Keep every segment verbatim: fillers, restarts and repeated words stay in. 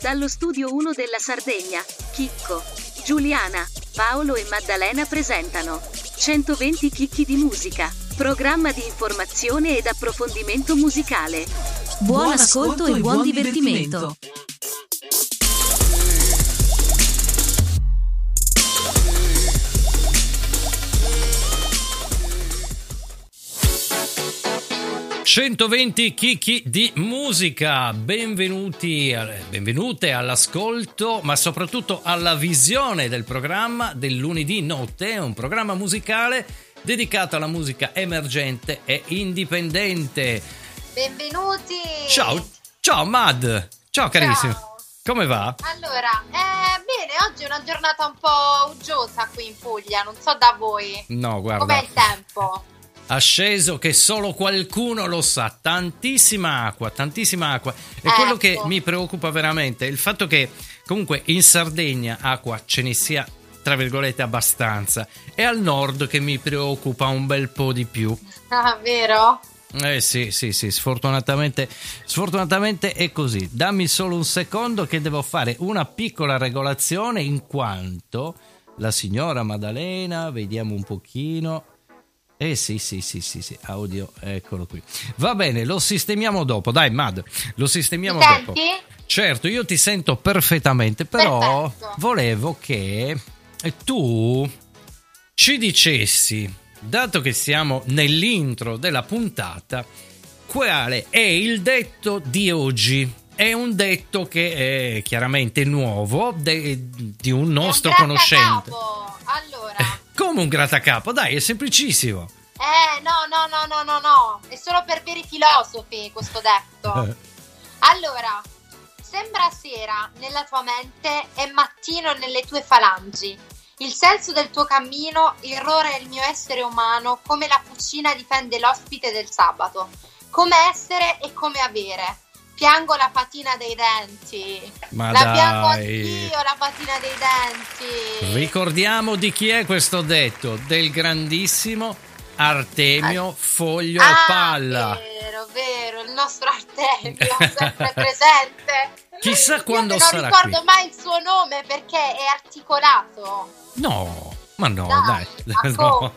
Dallo studio uno della Sardegna, Chicco, Giuliana, Paolo e Maddalena presentano centoventi chicchi di musica, programma di informazione ed approfondimento musicale. Buon ascolto e buon divertimento. centoventi chicchi di musica, benvenuti, benvenute all'ascolto, ma soprattutto alla visione del programma del lunedì notte, un programma musicale dedicato alla musica emergente e indipendente. Benvenuti! Ciao, ciao Mad, ciao carissimo, ciao. Come va? Allora, eh, bene, oggi è una giornata un po' uggiosa qui in Puglia, non so da voi. No, guarda. Com'è il tempo? Ha sceso che solo qualcuno lo sa, tantissima acqua, tantissima acqua. E ecco. Quello che mi preoccupa veramente è il fatto che comunque in Sardegna acqua ce ne sia, tra virgolette, abbastanza, e al nord che mi preoccupa un bel po' di più. Ah, vero? Eh sì, sì, sì, sfortunatamente, sfortunatamente è così. Dammi solo un secondo che devo fare una piccola regolazione, in quanto la signora Maddalena, vediamo un pochino. Eh sì, sì, sì, sì, sì, audio, eccolo qui. Va bene, lo sistemiamo dopo, dai Mad, lo sistemiamo Mi dopo. senti? Certo, io ti sento perfettamente, però Perfetto. volevo che tu ci dicessi, dato che siamo nell'intro della puntata, quale è il detto di oggi. È un detto che è chiaramente nuovo, de- di un nostro è un conoscente. grattacapo. Allora... Come un grattacapo, dai, è semplicissimo. Eh, no, no, no, no, no, no. È solo per veri filosofi questo detto. Allora, sembra sera nella tua mente e mattino nelle tue falangi. Il senso del tuo cammino, errore il mio essere umano, come la fucina difende l'ospite del sabato. Come essere e come avere. Piango la patina dei denti. Ma la dai. piango anch'io la patina dei denti. Ricordiamo di chi è questo detto, del grandissimo Artemio Foglio ah, e Palla. Vero, vero, il nostro Artemio sempre presente. Chissà quando Io non sarà ricordo qui. mai il suo nome perché è articolato. No, ma no, Dai, dai. ma No.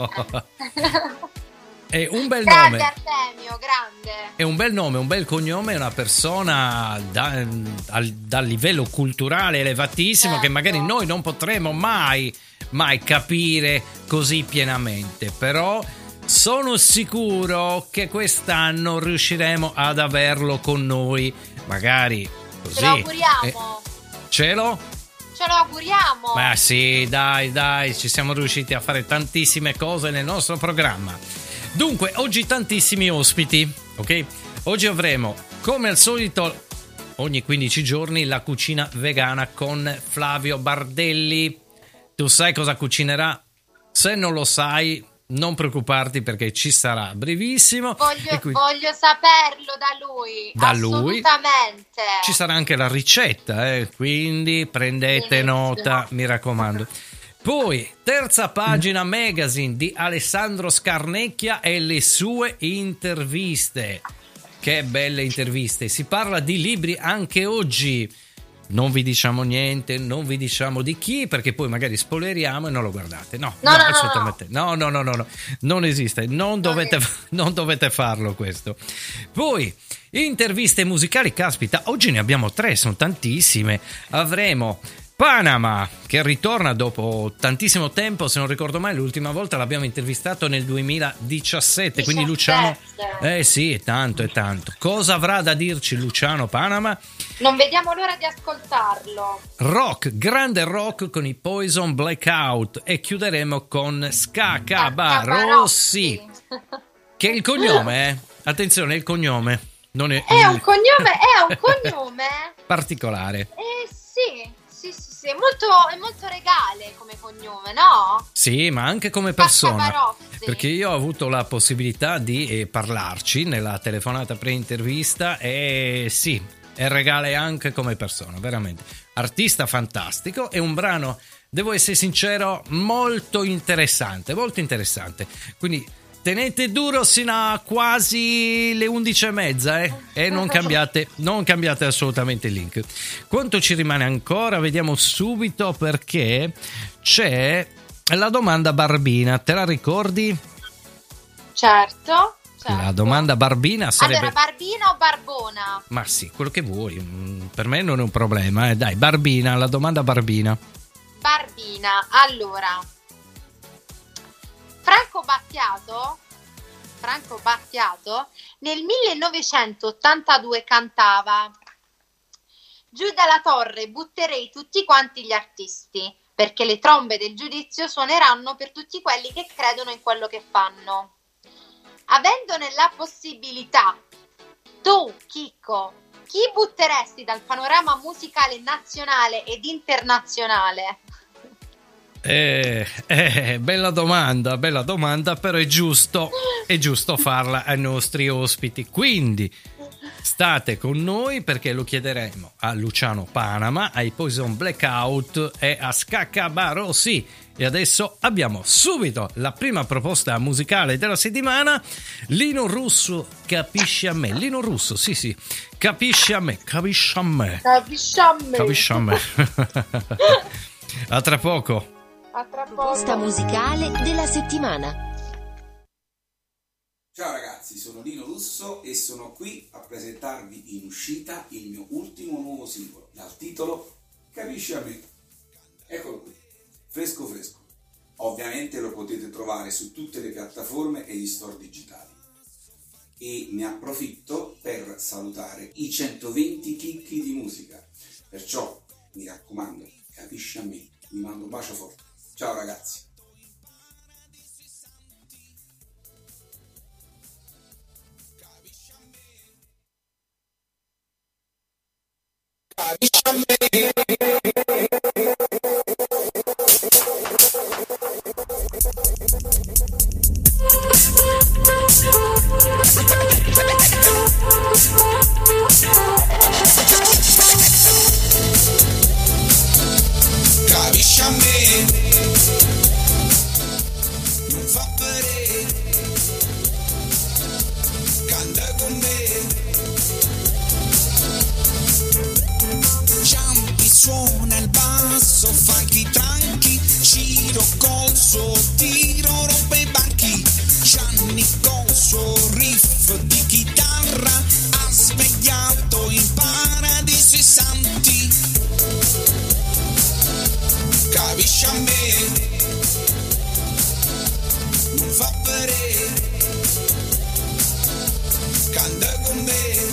come? È un bel Grande nome. Artemio, grande. È un bel nome, un bel cognome, è una persona da, al, dal livello culturale elevatissimo, Certo. che magari noi non potremo mai, mai capire così pienamente. Però sono sicuro che quest'anno riusciremo ad averlo con noi, magari così. Ce lo auguriamo. Eh, cielo? Ce lo auguriamo. Ma sì, dai, dai, ci siamo riusciti a fare tantissime cose nel nostro programma. Dunque, oggi tantissimi ospiti, ok? Oggi avremo, come al solito, ogni quindici giorni, la cucina vegana con Flavio Bardelli. Tu sai cosa cucinerà? Se non lo sai, non preoccuparti perché ci sarà brevissimo. Voglio, qui... voglio saperlo da lui. Da lui. Assolutamente. Ci sarà anche la ricetta, eh? Quindi prendete Benissimo. nota, mi raccomando. Poi, terza pagina magazine di Alessandro Scarnecchia e le sue interviste. Che belle interviste. Si parla di libri anche oggi. Non vi diciamo niente, non vi diciamo di chi, perché poi magari spoileriamo e non lo guardate. No, No, no, no, no, assolutamente. No, no, no, no, no. Non esiste. Non dovete, non dovete farlo questo. Poi, interviste musicali. Caspita, oggi ne abbiamo tre, sono tantissime. Avremo Panama, che ritorna dopo tantissimo tempo, se non ricordo mai, l'ultima volta l'abbiamo intervistato nel duemiladiciassette, quindi Luciano... Eh sì, è tanto, è tanto. Cosa avrà da dirci Luciano Panama? Non vediamo l'ora di ascoltarlo. Rock, grande rock con i Poison Blackout, e chiuderemo con Scacabarossi, che è il cognome, eh? Attenzione, è il cognome. Non è, È il... un cognome, è un cognome particolare. Eh sì, sì, sì, sì, è molto, è molto regale come cognome, no? Sì, ma anche come persona. Scacabarossi. Perché io ho avuto la possibilità di eh, parlarci nella telefonata pre-intervista e sì, è regale anche come persona, veramente. Artista fantastico, è un brano, devo essere sincero, molto interessante, molto interessante. Quindi tenete duro sino a quasi le undici e mezza, eh? E non cambiate, non cambiate assolutamente il link. Quanto ci rimane ancora? Vediamo subito, perché c'è la domanda Barbina. Te la ricordi? Certo. Certo. La domanda Barbina sarebbe... Allora, Barbina o Barbona? Ma sì, quello che vuoi. Per me non è un problema, eh. Dai, Barbina, la domanda Barbina. Barbina, allora. Franco Battiato, Franco Battiato nel millenovecentottantadue cantava: giù dalla torre butterei tutti quanti gli artisti, perché le trombe del giudizio suoneranno per tutti quelli che credono in quello che fanno. Avendone la possibilità, tu, Chicco, chi butteresti dal panorama musicale nazionale ed internazionale? Eh, eh, bella domanda, bella domanda, però è giusto, è giusto farla ai nostri ospiti. Quindi state con noi, perché lo chiederemo a Luciano Panama, ai Poison Blackout e a Scaccabarossi. E adesso abbiamo subito la prima proposta musicale della settimana. Lino Russo, Capisci a me. Lino Russo, sì sì, Capisci a me, capisci a me, Capisci a me. Capisci a me. A tra poco. A tra poco. Proposta musicale della settimana. Ciao ragazzi, sono Lino Russo e sono qui a presentarvi in uscita il mio ultimo nuovo singolo dal titolo Capisci a me. Eccolo qui, fresco fresco. Ovviamente lo potete trovare su tutte le piattaforme e gli store digitali. E ne approfitto per salutare i centoventi chicchi di musica. Perciò mi raccomando, capisci a me. Vi mando un bacio forte. Ciao ragazzi. Capisci a me. Capisci a me, non fa per canta con me, Ciampi suona il basso, funky tranchi, Ciro colso, tiro rompe i banchi, Gianni colso, riff di chitarra, ha svegliato in paradiso i santi. Capisci a me, non fa per canta con me,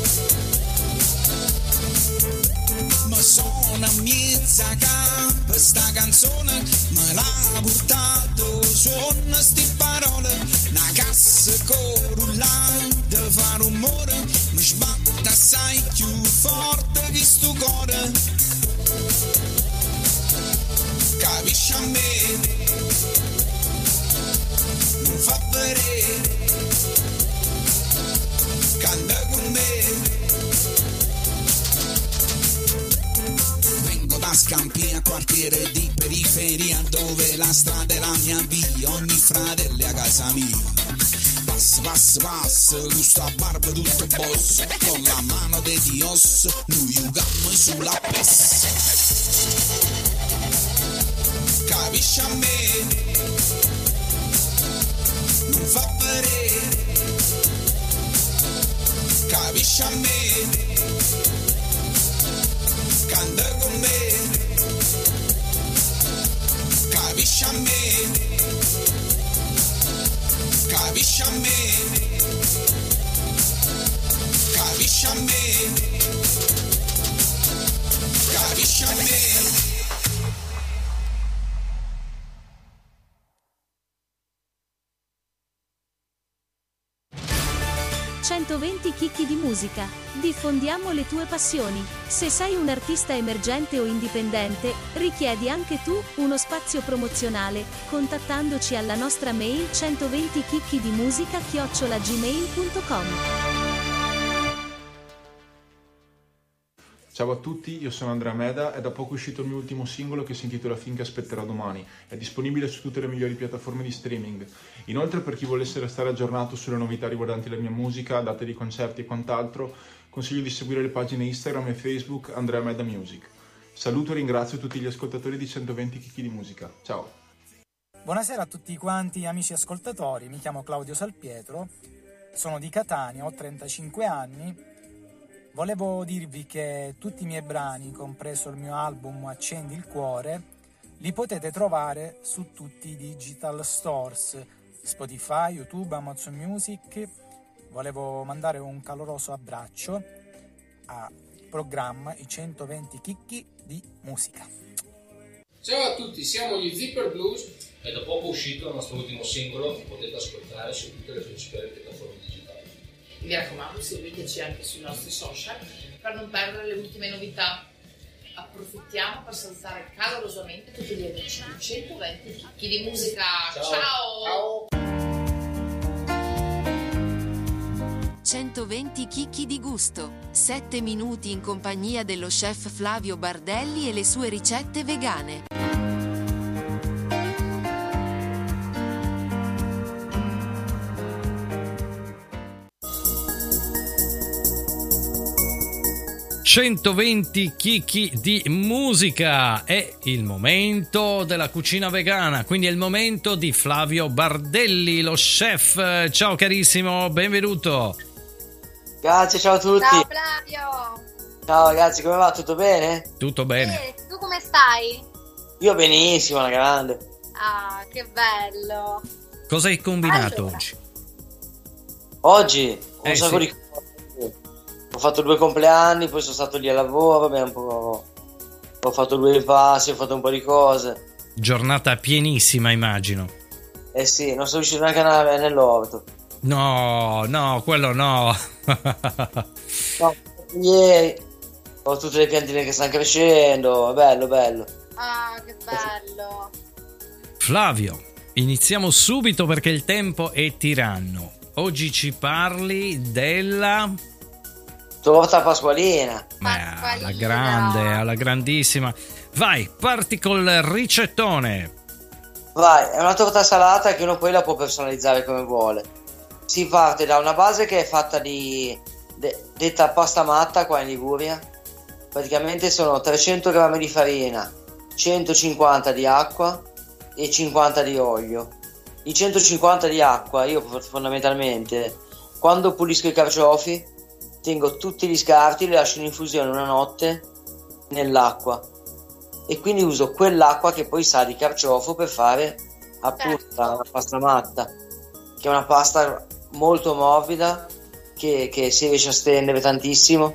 ma sono a mezza capa sta canzone, me l'ha portato suona sti parole, una cassa corullante fa rumore, mi sbatta assai più forte di sto cuore. Capisci a me, non fa per canta con me, vengo da Scampi, a quartiere di periferia, dove la strada è la mia via, ogni fratello è a casa mia. Pass, pass, pass, gusto barba tutto boss, con la mano di Dios, noi jugamos sulla P E S. Capisci a me, non fa per capisci a me, canta con me, capisci a me, capisci a me, capisci a me, capisci a me. centoventi chicchi di musica. Diffondiamo le tue passioni. Se sei un artista emergente o indipendente, richiedi anche tu uno spazio promozionale, contattandoci alla nostra mail centoventi chicchi di musica chiocciola gmail punto com. Ciao a tutti, io sono Andrea Meda, è da poco uscito il mio ultimo singolo che si intitola Finché aspetterò domani. È disponibile su tutte le migliori piattaforme di streaming. Inoltre, per chi volesse restare aggiornato sulle novità riguardanti la mia musica, date di concerti e quant'altro, consiglio di seguire le pagine Instagram e Facebook Andrea Meda Music. Saluto e ringrazio tutti gli ascoltatori di centoventi Chicchi di Musica. Ciao! Buonasera a tutti quanti amici ascoltatori, mi chiamo Claudio Salpietro, sono di Catania, ho trentacinque anni. Volevo dirvi che tutti i miei brani, compreso il mio album Accendi il cuore, li potete trovare su tutti i digital stores, Spotify, YouTube, Amazon Music. Volevo mandare un caloroso abbraccio al programma I centoventi Chicchi di Musica. Ciao a tutti, siamo gli Zipper Blues e da poco è uscito il nostro ultimo singolo che potete ascoltare su tutte le principali piattaforme digitali. Mi raccomando, seguiteci anche sui nostri social per non perdere le ultime novità. Approfittiamo per salutare calorosamente tutti gli amici di centoventi Chicchi di Musica. Ciao! Ciao! centoventi chicchi di gusto, sette minuti in compagnia dello chef Flavio Bardelli e le sue ricette vegane. centoventi chicchi di musica, è il momento della cucina vegana, quindi è il momento di Flavio Bardelli, lo chef. Ciao carissimo, benvenuto. Grazie, ciao a tutti. Ciao Flavio. Ciao ragazzi, come va? Tutto bene? Tutto bene. Eh, tu come stai? Io benissimo, una grande. Ah, che bello. Cosa hai combinato Allora. oggi? Oggi un Eh, sacco sì. di cose. Ho fatto due compleanni, poi sono stato lì al lavoro, vabbè, un po'... ho fatto due passi, ho fatto un po' di cose. Giornata pienissima, immagino. Eh sì, non sono riuscito neanche ad andare nell'orto. No, no, quello no. No, ieri ho tutte le piantine che stanno crescendo, bello, bello. Ah, che bello. Flavio, iniziamo subito perché il tempo è tiranno. Oggi ci parli della... Torta pasqualina. Ma alla Pasqualina. grande, alla grandissima. Vai, parti col ricettone. Vai, è una torta salata che uno poi la può personalizzare come vuole. Si parte da una base che è fatta di de- detta pasta matta qua in Liguria. Praticamente sono trecento grammi di farina, centocinquanta di acqua e cinquanta di olio. I centocinquanta di acqua, io fondamentalmente quando pulisco i carciofi tengo tutti gli scarti, li lascio in infusione una notte nell'acqua e quindi uso quell'acqua che poi sa di carciofo per fare appunto Certo. la pasta matta, che è una pasta molto morbida che, che si riesce a stendere tantissimo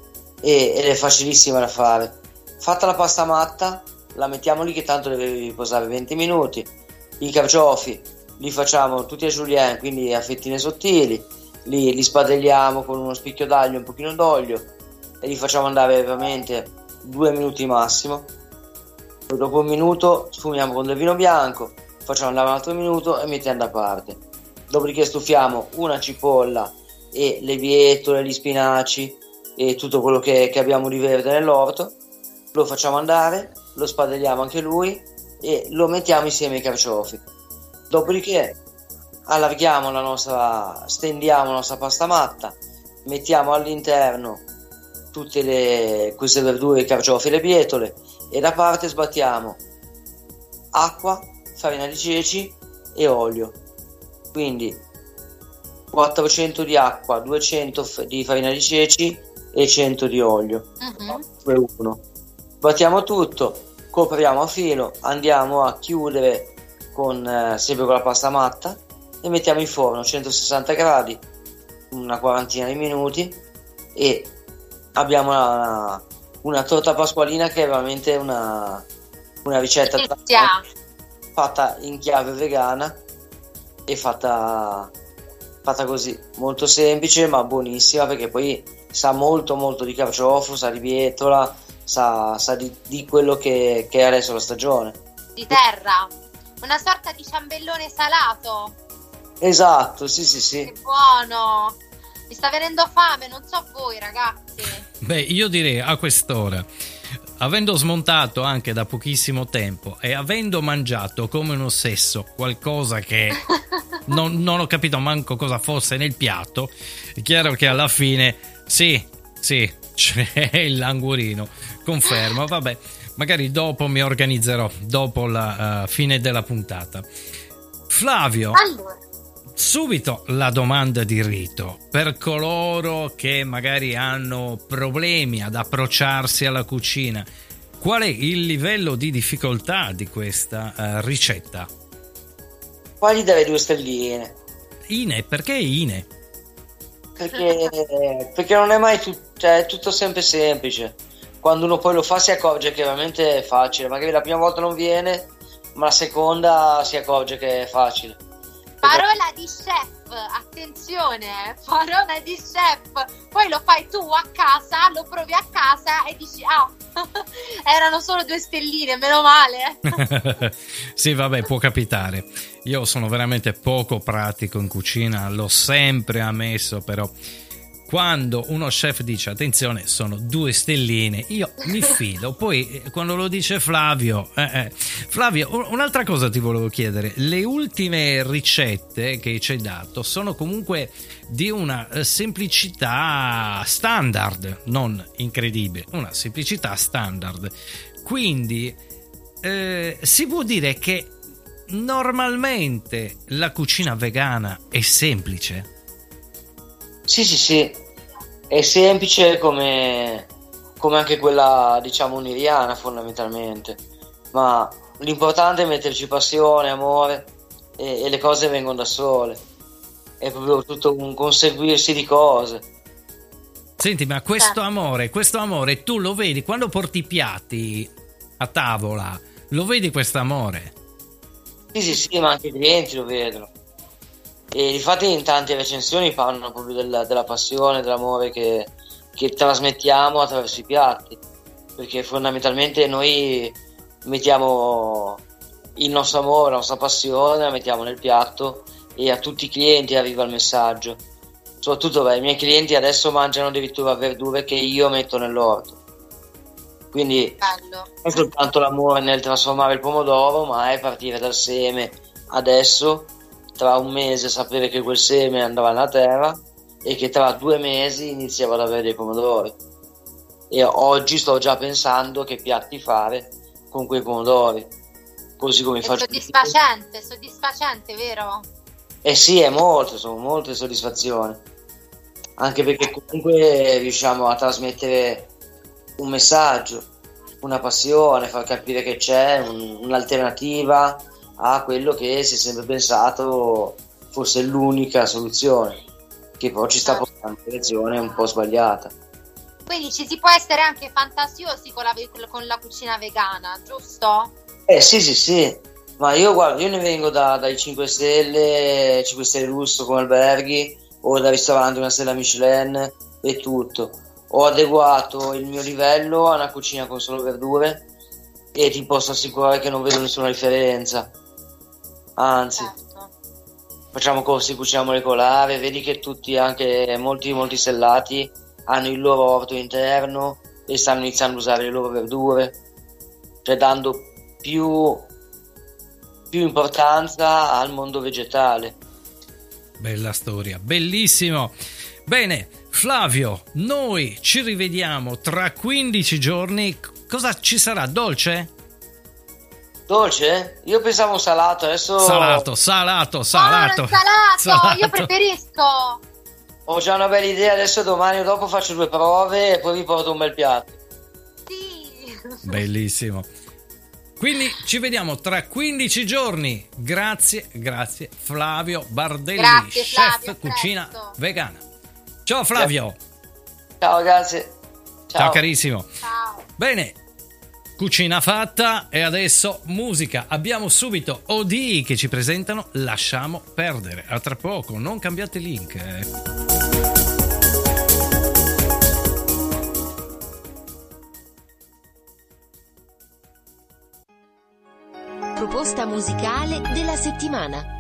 e, ed è facilissima da fare. Fatta la pasta matta, la mettiamo lì che tanto deve riposare venti minuti. I carciofi li facciamo tutti a julienne, quindi a fettine sottili, li, li spadelliamo con uno spicchio d'aglio e un pochino d'olio e li facciamo andare veramente due minuti massimo. Poi dopo un minuto sfumiamo con del vino bianco, facciamo andare un altro minuto e mettiamo da parte. Dopodiché stufiamo una cipolla e le bietole, gli spinaci e tutto quello che, che abbiamo di verde nell'orto, lo facciamo andare, lo spadelliamo anche lui e lo mettiamo insieme ai carciofi. Dopodiché allarghiamo la nostra, stendiamo la nostra pasta matta, mettiamo all'interno tutte le, queste verdure, i carciofi e le bietole e da parte sbattiamo acqua, farina di ceci e olio. Quindi quattrocento di acqua, duecento di farina di ceci e cento di olio. Mhm. due uno. Battiamo tutto, copriamo a filo, andiamo a chiudere con eh, sempre con la pasta matta e mettiamo in forno a centosessanta gradi una quarantina di minuti e abbiamo una, una torta pasqualina che è veramente una, una ricetta Delizia. fatta in chiave vegana e fatta, fatta così, molto semplice ma buonissima, perché poi sa molto molto di carciofo, sa di bietola, sa, sa di, di quello che, che è adesso la stagione. Di terra. Una sorta di ciambellone salato. Esatto, sì sì sì. Che buono. Mi sta venendo fame, non so voi ragazzi. Beh, io direi a quest'ora, avendo smontato anche da pochissimo tempo e avendo mangiato come un ossesso qualcosa che non, non ho capito manco cosa fosse nel piatto, è chiaro che alla fine sì, sì, c'è il languorino, confermo. Vabbè, magari dopo mi organizzerò, dopo la uh, fine della puntata. Flavio, allora, subito la domanda di rito per coloro che magari hanno problemi ad approcciarsi alla cucina: qual è il livello di difficoltà di questa uh, ricetta? Qua gli darei due stelline. Ine, perché Ine? Perché, perché non è mai tu, cioè, è tutto sempre semplice. Quando uno poi lo fa si accorge che veramente è facile. Magari la prima volta non viene, ma la seconda si accorge che è facile. Parola di chef, attenzione, parola di chef. Poi lo fai tu a casa, lo provi a casa e dici: ah, erano solo due stelline, meno male. Sì, vabbè, può capitare. Io sono veramente poco pratico in cucina, l'ho sempre ammesso, però quando uno chef dice attenzione sono due stelline, io mi fido. Poi quando lo dice Flavio eh, eh. Flavio, un'altra cosa ti volevo chiedere: le ultime ricette che ci hai dato sono comunque di una semplicità standard, non incredibile, una semplicità standard, quindi eh, si può dire che normalmente la cucina vegana è semplice? Sì, sì, sì, è semplice come, come anche quella, diciamo, nigeriana fondamentalmente, ma l'importante è metterci passione, amore e, e le cose vengono da sole, è proprio tutto un conseguirsi di cose. Senti, ma questo amore, questo amore tu lo vedi quando porti i piatti a tavola, lo vedi questo amore? Sì, sì, sì, ma anche i clienti lo vedono. E infatti in tante recensioni parlano proprio della, della passione, dell'amore che, che trasmettiamo attraverso i piatti, perché fondamentalmente noi mettiamo il nostro amore, la nostra passione, la mettiamo nel piatto e a tutti i clienti arriva il messaggio. Soprattutto beh, i miei clienti adesso mangiano addirittura verdure che io metto nell'orto, quindi Bello. non è soltanto l'amore nel trasformare il pomodoro, ma è partire dal seme adesso, tra un mese sapere che quel seme andava nella terra e che tra due mesi iniziavo ad avere dei pomodori, e oggi sto già pensando che piatti fare con quei pomodori, così come È faccio. soddisfacente, soddisfacente, vero? Eh sì, è molto, sono molte soddisfazioni, anche perché comunque riusciamo a trasmettere un messaggio, una passione, far capire che c'è un, un'alternativa a quello che si è sempre pensato fosse l'unica soluzione, che poi ci sta portando in direzione un po' sbagliata. Quindi ci si può essere anche fantasiosi con la, con la cucina vegana, giusto? Eh sì, sì, sì, ma io guarda, io ne vengo da, dai cinque stelle, cinque stelle lusso come alberghi, o da ristoranti una stella Michelin e tutto. Ho adeguato il mio livello a una cucina con solo verdure e ti posso assicurare che non vedo nessuna differenza. Anzi, Certo. facciamo corsi, cucina molecolare, vedi che tutti, anche molti molti stellati, hanno il loro orto interno e stanno iniziando a usare le loro verdure, cioè dando più, più importanza al mondo vegetale. Bella storia, bellissimo. Bene, Flavio, noi ci rivediamo tra quindici giorni. Cosa ci sarà? Dolce? Dolce? Io pensavo salato, adesso... Salato, salato, salato. Oh, salato, salato. io preferisco. Ho già una bella idea, adesso domani o dopo faccio due prove e poi vi porto un bel piatto. Sì. Bellissimo. Quindi ci vediamo tra quindici giorni. Grazie, grazie Flavio Bardelli, Grazie, chef Flavio, cucina presto. vegana. Ciao Flavio. Ciao, grazie. Ciao, Ciao carissimo. Ciao. Bene, cucina fatta e adesso musica. Abbiamo subito O D che ci presentano Lasciamo perdere. A tra poco, non cambiate link. Eh. Proposta musicale della settimana.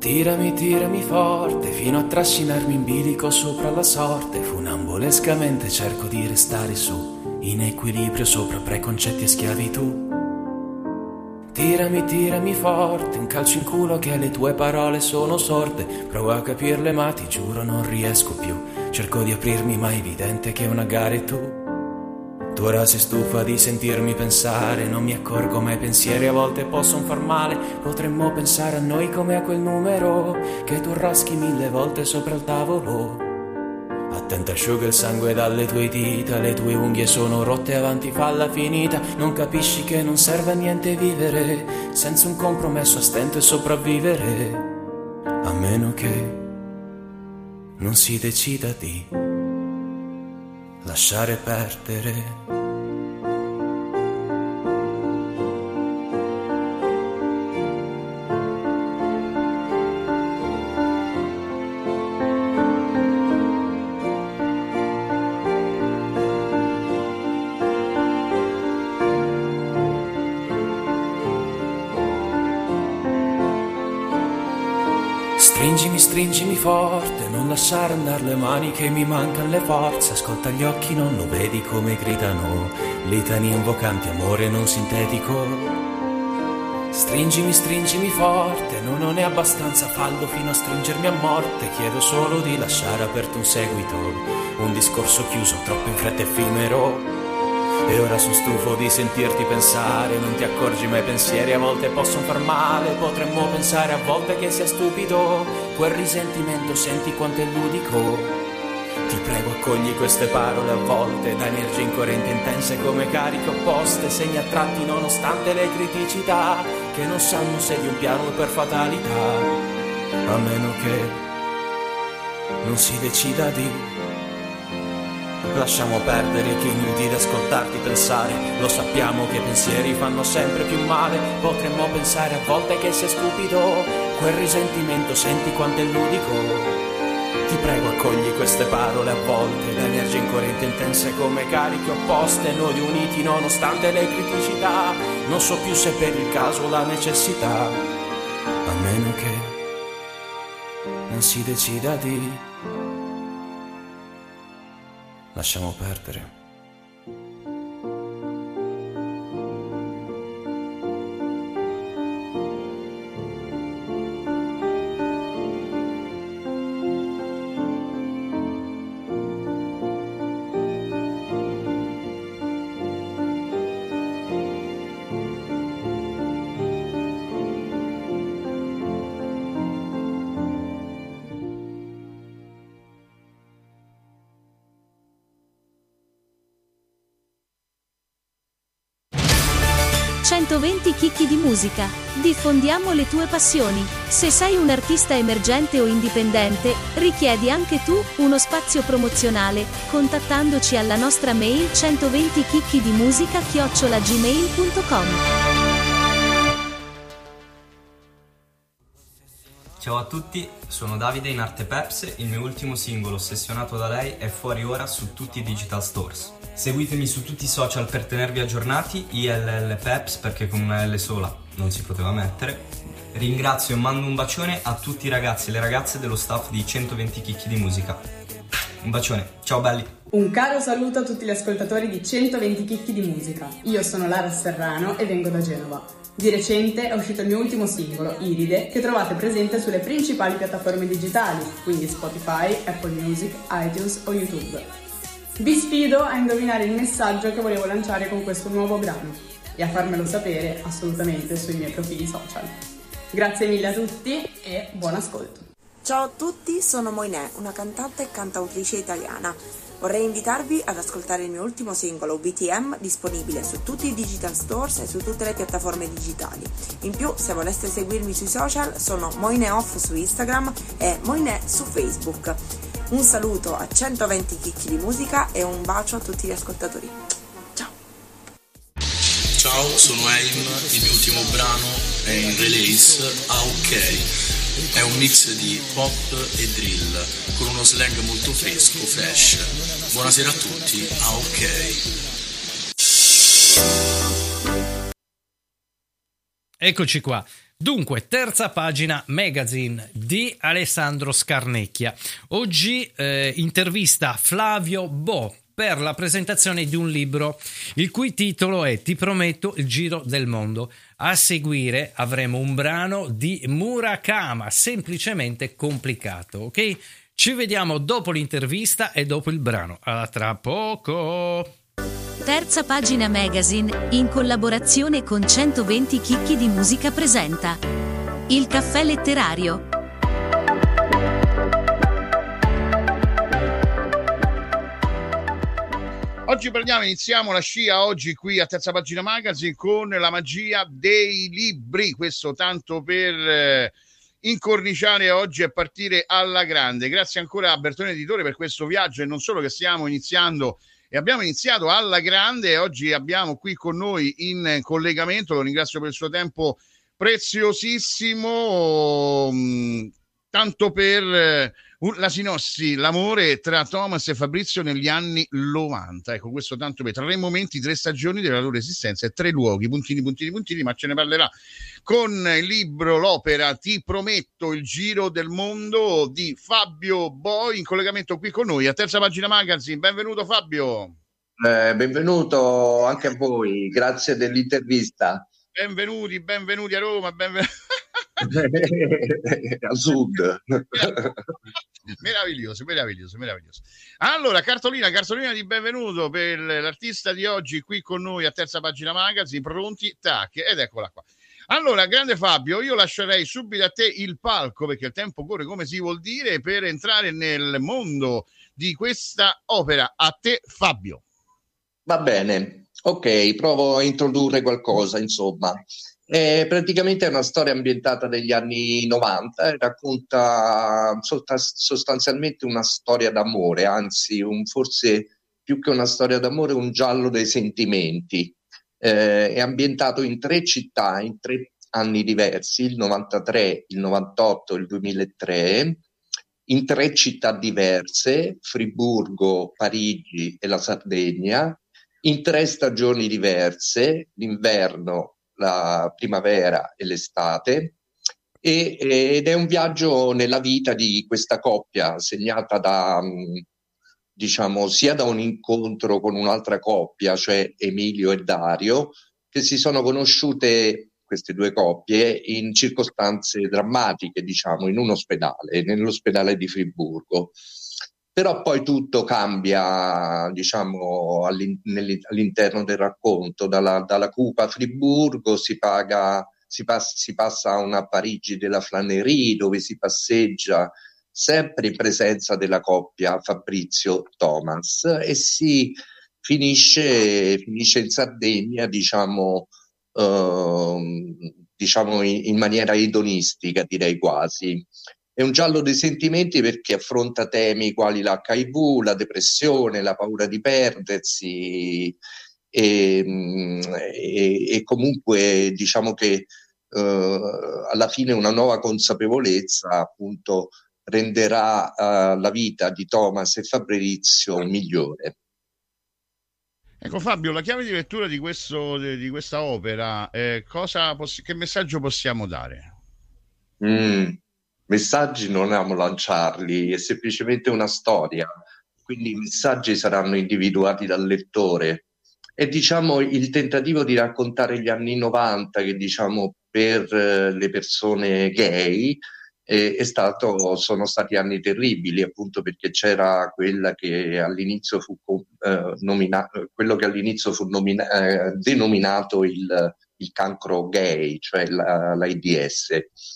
Tirami, tirami forte, fino a trascinarmi in bilico sopra la sorte. Funambolescamente cerco di restare su, in equilibrio sopra preconcetti e schiavitù. Tirami, tirami forte, un calcio in culo che le tue parole sono sorte. Provo a capirle ma ti giuro non riesco più. Cerco di aprirmi ma è evidente che una gara è tu. Tu ora sei stufa di sentirmi pensare, non mi accorgo ma i pensieri a volte possono far male. Potremmo pensare a noi come a quel numero che tu raschi mille volte sopra il tavolo. Attenta, asciuga il sangue dalle tue dita, le tue unghie sono rotte, avanti falla finita. Non capisci che non serve a niente vivere senza un compromesso a stento e sopravvivere, a meno che non si decida di lasciare perdere. Stringimi, stringimi forte, non lasciare andare le mani che mi mancano le forze. Ascolta gli occhi, non lo vedi come gridano litanie invocanti amore non sintetico. Stringimi, stringimi forte, no, non è abbastanza, fallo fino a stringermi a morte. Chiedo solo di lasciare aperto un seguito, un discorso chiuso troppo in fretta effimero. E ora sono stufo di sentirti pensare, non ti accorgi ma i pensieri a volte possono far male. Potremmo pensare a volte che sia stupido quel risentimento, senti quanto è ludico. Ti prego accogli queste parole a volte, da energie incoerenti intense come cariche opposte. Segni a tratti nonostante le criticità, che non sanno se di un piano per fatalità, a meno che non si decida di lasciamo perdere che è inutile ascoltarti pensare. Lo sappiamo che i pensieri fanno sempre più male. Potremmo pensare a volte che sia stupido quel risentimento, senti quanto è ludico. Ti prego accogli queste parole a volte, da energie incoerenti intense come cariche opposte. Noi uniti nonostante le criticità, non so più se per il caso o la necessità, a meno che non si decida di lasciamo perdere. centoventi chicchi di musica. Diffondiamo le tue passioni. Se sei un artista emergente o indipendente, richiedi anche tu uno spazio promozionale, contattandoci alla nostra mail centoventi chicchi di musica chiocciola gmail punto com. Ciao a tutti, sono Davide in arte Peps, il mio ultimo singolo Ossessionato da lei è fuori ora su tutti i digital stores. Seguitemi su tutti i social per tenervi aggiornati, I L L Peps perché con una L sola non si poteva mettere. Ringrazio e mando un bacione a tutti i ragazzi e le ragazze dello staff di centoventi chicchi di musica. Un bacione, ciao belli! Un caro saluto a tutti gli ascoltatori di centoventi chicchi di musica. Io sono Lara Serrano e vengo da Genova. Di recente è uscito il mio ultimo singolo, Iride, che trovate presente sulle principali piattaforme digitali, quindi Spotify, Apple Music, iTunes o YouTube. Vi sfido a indovinare il messaggio che volevo lanciare con questo nuovo brano e a farmelo sapere assolutamente sui miei profili social. Grazie mille a tutti e buon ascolto. Ciao a tutti, sono Moinè, una cantante e cantautrice italiana. Vorrei invitarvi ad ascoltare il mio ultimo singolo, B T M, disponibile su tutti i digital stores e su tutte le piattaforme digitali. In più, se voleste seguirmi sui social, sono Moinè Off su Instagram e Moinè su Facebook. Un saluto a centoventi chicchi di musica e un bacio a tutti gli ascoltatori. Ciao! Ciao, sono Aim, il mio ultimo brano è in release a OK. È un mix di pop e drill con uno slang molto fresco, fresh. Buonasera a tutti, a OK. Eccoci qua. Dunque, terza pagina magazine di Alessandro Scarnecchia. Oggi eh, intervista Flavio Bo per la presentazione di un libro il cui titolo è Ti prometto il giro del mondo. A seguire avremo un brano di Murakama, semplicemente complicato, ok? Ci vediamo dopo l'intervista e dopo il brano. A tra poco! Terza pagina magazine, in collaborazione con centoventi chicchi di musica, presenta Il caffè letterario. Oggi prendiamo, iniziamo la scia oggi qui a Terza Pagina Magazine con la magia dei libri, questo tanto per eh, incorniciare oggi e partire alla grande. Grazie ancora a Bertone Editore per questo viaggio, e non solo, che stiamo iniziando e abbiamo iniziato alla grande. Oggi abbiamo qui con noi in collegamento, lo ringrazio per il suo tempo preziosissimo, mh, tanto per eh, la sinossi, l'amore tra Thomas e Fabrizio negli anni novanta. Ecco, questo tanto per tre momenti, tre stagioni della loro esistenza e tre luoghi, puntini, puntini, puntini, ma ce ne parlerà con il libro, l'opera Ti prometto il giro del mondo di Fabio Bo, in collegamento qui con noi a Terza Pagina Magazine. Benvenuto Fabio. Eh, benvenuto anche a voi, grazie dell'intervista. Benvenuti, benvenuti a Roma, benvenuti al sud. Meraviglioso, meraviglioso, meraviglioso. Allora, cartolina, cartolina di benvenuto per l'artista di oggi qui con noi a Terza Pagina Magazine. Pronti? Tac, ed eccola qua. Allora, grande Fabio, io lascerei subito a te il palco, perché il tempo corre, come si vuol dire, per entrare nel mondo di questa opera. A te Fabio. Va bene, ok, provo a introdurre qualcosa, insomma. Eh, praticamente è una storia ambientata negli anni novanta e racconta sostanzialmente una storia d'amore, anzi un, forse più che una storia d'amore, un giallo dei sentimenti. Eh, è ambientato in tre città, in tre anni diversi, il novantatré, il novantotto e il duemilatré, in tre città diverse, Friburgo, Parigi e la Sardegna, in tre stagioni diverse, l'inverno, la primavera e l'estate, e, ed è un viaggio nella vita di questa coppia segnata da, diciamo, sia da un incontro con un'altra coppia, cioè Emilio e Dario, che si sono conosciute, queste due coppie, in circostanze drammatiche, diciamo, in un ospedale, nell'ospedale di Friburgo. Però poi tutto cambia, diciamo, all'interno del racconto. Dalla, dalla cupa Friburgo si, paga, si, pass- si passa a una Parigi della Flanerie, dove si passeggia sempre in presenza della coppia Fabrizio-Thomas, e si finisce, finisce in Sardegna, diciamo, eh, diciamo in, in maniera edonistica, direi quasi. È un giallo dei sentimenti perché affronta temi quali l'H I V, la depressione, la paura di perdersi, e, e, e comunque diciamo che eh, alla fine una nuova consapevolezza appunto renderà eh, la vita di Thomas e Fabrizio migliore. Ecco Fabio, la chiave di lettura di, questo, di questa opera, eh, cosa poss- che messaggio possiamo dare? Mm. Messaggi non amo lanciarli, è semplicemente una storia, quindi i messaggi saranno individuati dal lettore. È, diciamo, il tentativo di raccontare gli anni novanta che, diciamo, per eh, le persone gay eh, è stato, sono stati anni terribili, appunto perché c'era quella che all'inizio fu eh, nomina- quello che all'inizio fu nomina- eh, denominato il, il cancro gay, cioè la, l'AIDS.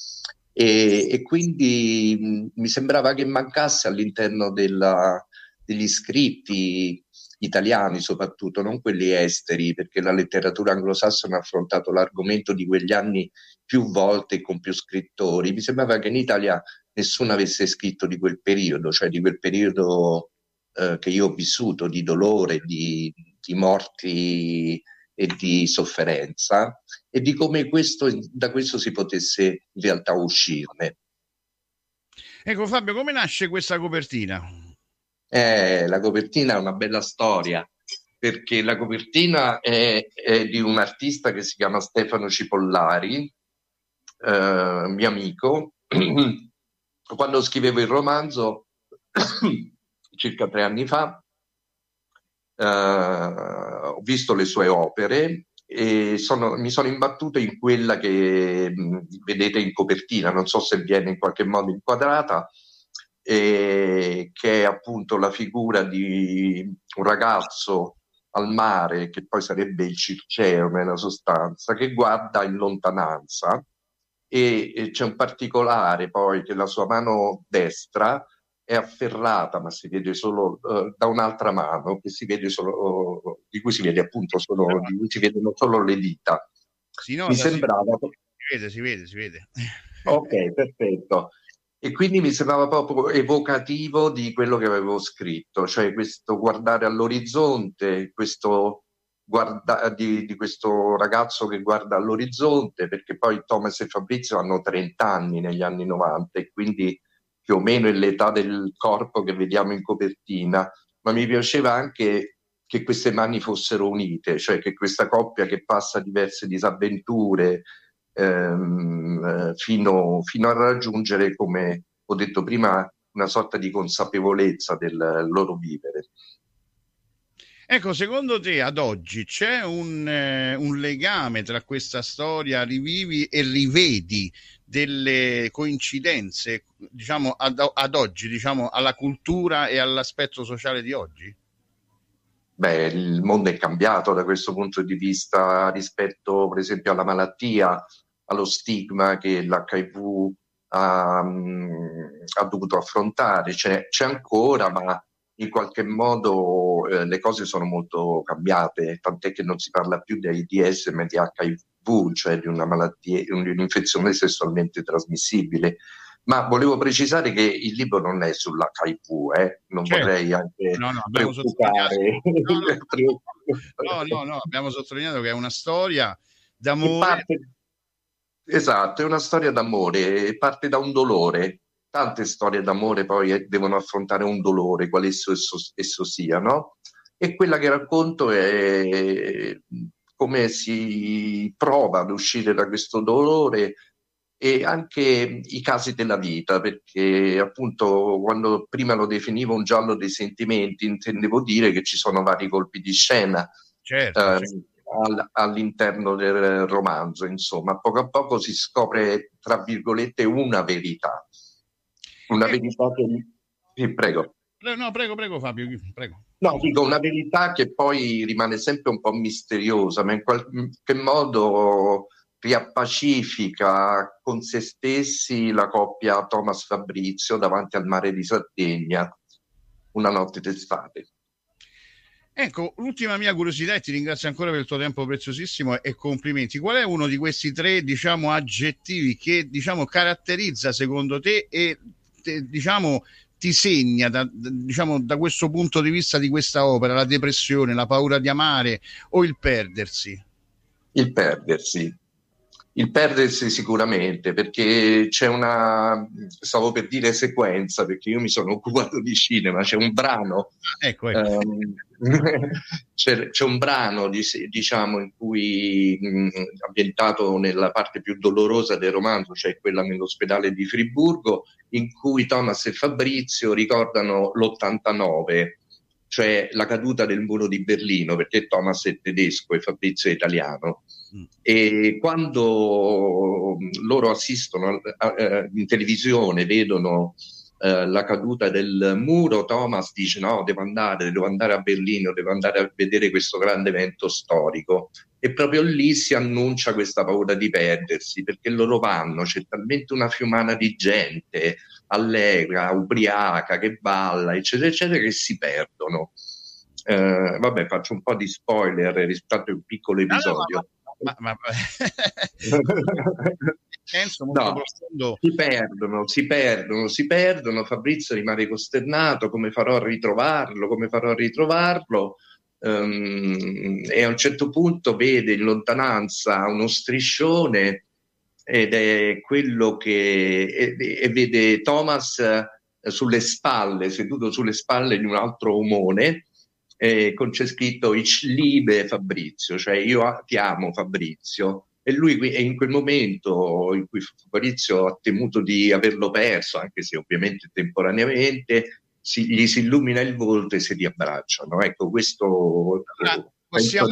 E, e quindi mh, mi sembrava che mancasse all'interno della, degli scritti italiani, soprattutto, non quelli esteri, perché la letteratura anglosassone ha affrontato l'argomento di quegli anni più volte e con più scrittori. Mi sembrava che in Italia nessuno avesse scritto di quel periodo, cioè di quel periodo eh, che io ho vissuto, di dolore, di, di morti e di sofferenza, e di come questo, da questo si potesse in realtà uscirne. Ecco Fabio, come nasce questa copertina? Eh, la copertina è una bella storia, perché la copertina è, è di un artista che si chiama Stefano Cipollari, eh, mio amico, quando scrivevo il romanzo, circa tre anni fa, eh, ho visto le sue opere e sono, mi sono imbattuto in quella che mh, vedete in copertina, non so se viene in qualche modo inquadrata, e che è appunto la figura di un ragazzo al mare, che poi sarebbe il Circeo nella sostanza, che guarda in lontananza, e, e c'è un particolare poi che la sua mano destra è afferrata, ma si vede solo uh, da un'altra mano, che si vede solo, uh, di cui si vede appunto solo, di cui si vedono solo le dita. Si nota, mi sembrava si vede, si vede, si vede. Ok, perfetto. E quindi mi sembrava proprio evocativo di quello che avevo scritto, cioè questo guardare all'orizzonte, questo guarda, di, di questo ragazzo che guarda all'orizzonte, perché poi Thomas e Fabrizio hanno trenta anni negli anni novanta e quindi più o meno è l'età del corpo che vediamo in copertina, ma mi piaceva anche che queste mani fossero unite, cioè che questa coppia che passa diverse disavventure ehm, fino, fino a raggiungere, come ho detto prima, una sorta di consapevolezza del loro vivere. Ecco, secondo te ad oggi c'è un, eh, un legame tra questa storia, rivivi e rivedi delle coincidenze, diciamo, ad, ad oggi, diciamo, alla cultura e all'aspetto sociale di oggi? Beh, il mondo è cambiato da questo punto di vista rispetto, per esempio, alla malattia, allo stigma che l'H I V ha, ha dovuto affrontare. C'è, c'è ancora, ma in qualche modo eh, le cose sono molto cambiate, tant'è che non si parla più di AIDS ma di H I V, cioè di una malattia, di un'infezione sessualmente trasmissibile. Ma volevo precisare che il libro non è sull'H I V, eh? non certo. vorrei anche no, no, abbiamo preoccupare. No no, no, no, no, abbiamo sottolineato che è una storia d'amore. Parte... Esatto, è una storia d'amore, parte da un dolore. Tante storie d'amore poi eh, devono affrontare un dolore, quale esso, esso, esso sia, no? E quella che racconto è come si prova ad uscire da questo dolore e anche i casi della vita, perché appunto quando prima lo definivo un giallo dei sentimenti intendevo dire che ci sono vari colpi di scena certo, eh, certo. All, all'interno del romanzo, insomma, a poco a poco si scopre, tra virgolette, una verità. Una eh, verità che... Sì, prego. No, prego, prego Fabio, prego. No, dico una verità che poi rimane sempre un po' misteriosa, ma in qualche modo riappacifica con se stessi la coppia Thomas Fabrizio davanti al mare di Sardegna, una notte d'estate. Ecco, l'ultima mia curiosità, e ti ringrazio ancora per il tuo tempo preziosissimo e complimenti. Qual è uno di questi tre, diciamo, aggettivi che, diciamo, caratterizza secondo te e te, diciamo, ti segna da, diciamo, da questo punto di vista di questa opera? La depressione, la paura di amare o il perdersi? Il perdersi. Il perdersi sicuramente, perché c'è una, stavo per dire sequenza, perché io mi sono occupato di cinema, c'è un brano, ecco, ecco. Ehm, c'è, c'è un brano diciamo in cui mh, ambientato nella parte più dolorosa del romanzo, cioè quella nell'ospedale di Friburgo, in cui Thomas e Fabrizio ricordano l'ottantanove, cioè la caduta del muro di Berlino, perché Thomas è tedesco e Fabrizio è italiano. E quando loro assistono a, a, in televisione, vedono uh, la caduta del muro, Thomas dice no, devo andare, devo andare a Berlino, devo andare a vedere questo grande evento storico, e proprio lì si annuncia questa paura di perdersi, perché loro vanno, c'è talmente una fiumana di gente allegra, ubriaca, che balla, eccetera eccetera, che si perdono. Uh, vabbè, faccio un po' di spoiler rispetto a un piccolo episodio. Ma, ma, ma... senso no, molto profondo. Si perdono, si perdono, si perdono. Fabrizio rimane costernato, come farò a ritrovarlo, come farò a ritrovarlo. Um, e a un certo punto vede in lontananza uno striscione ed è quello che e, e vede Thomas eh, sulle spalle, seduto sulle spalle di un altro omone. Eh, con c'è scritto Ich liebe Fabrizio, cioè io ti amo Fabrizio, e lui e in quel momento in cui Fabrizio ha temuto di averlo perso, anche se ovviamente temporaneamente, si, gli si illumina il volto e si riabbracciano. Ecco, questo ah, possiamo,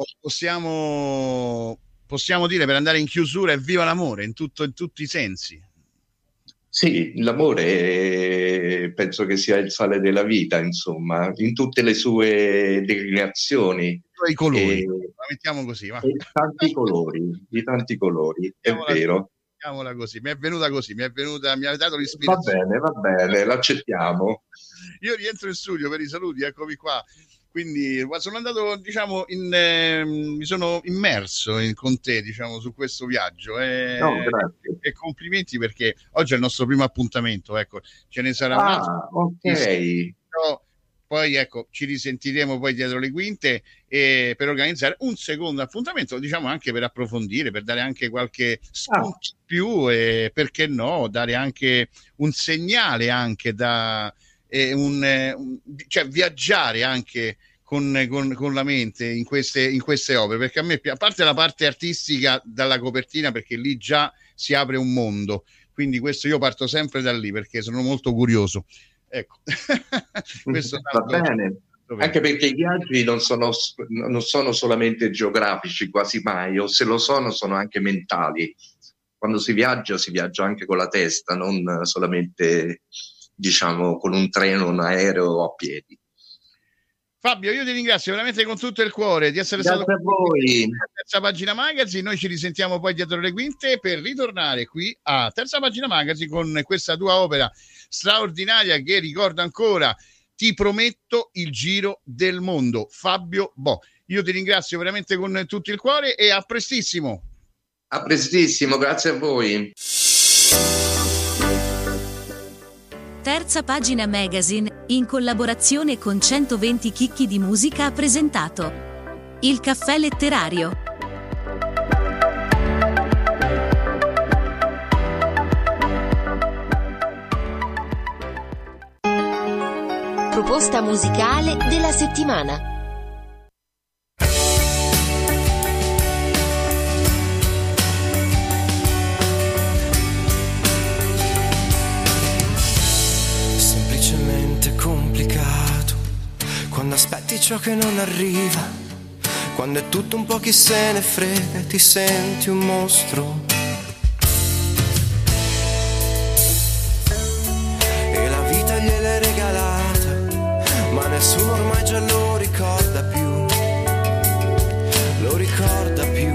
possiamo, possiamo dire, per andare in chiusura, evviva l'amore in, tutto, in tutti i sensi. Sì, l'amore penso che sia il sale della vita, insomma, in tutte le sue declinazioni. I colori, e, la mettiamo così, va. Di tanti colori, di tanti colori, è vero. Mettiamola così, mi è venuta così, mi è venuta, mi ha dato l'ispirazione. Va bene, va bene, l'accettiamo. Io rientro in studio per i saluti, eccomi qua. Quindi sono andato, diciamo, in, eh, mi sono immerso in, con te, diciamo, su questo viaggio. Eh, no, grazie. E complimenti, perché oggi è il nostro primo appuntamento, ecco, ce ne sarà ah, un altro. Ok. Però, poi ecco, ci risentiremo poi dietro le quinte e per organizzare un secondo appuntamento, diciamo, anche per approfondire, per dare anche qualche spunto ah. più e perché no, dare anche un segnale anche da eh, un, eh, un cioè viaggiare anche con, con, con la mente in queste, in queste opere, perché a me, a parte la parte artistica dalla copertina, perché lì già si apre un mondo, quindi questo io parto sempre da lì perché sono molto curioso. Ecco. Questo va bene, anche perché i viaggi non sono, non sono solamente geografici quasi mai, o se lo sono sono anche mentali. Quando si viaggia si viaggia anche con la testa, non solamente, diciamo, con un treno, un aereo o a piedi. Fabio, io ti ringrazio veramente con tutto il cuore di essere Grazie stato a voi. a Terza Pagina Magazine. Noi ci risentiamo poi dietro le quinte per ritornare qui a Terza Pagina Magazine con questa tua opera straordinaria che ricordo ancora, Ti prometto il giro del mondo, Fabio Bo. Io ti ringrazio veramente con tutto il cuore e a prestissimo. A prestissimo, grazie a voi. Terza Pagina Magazine, in collaborazione con centoventi chicchi di musica, ha presentato Il caffè letterario. Proposta musicale della settimana. Semplicemente complicato, quando aspetti ciò che non arriva, quando è tutto un po' chi se ne frega e ti senti un mostro. E la vita gliel'è regalata, ma nessuno ormai già lo ricorda più, lo ricorda più.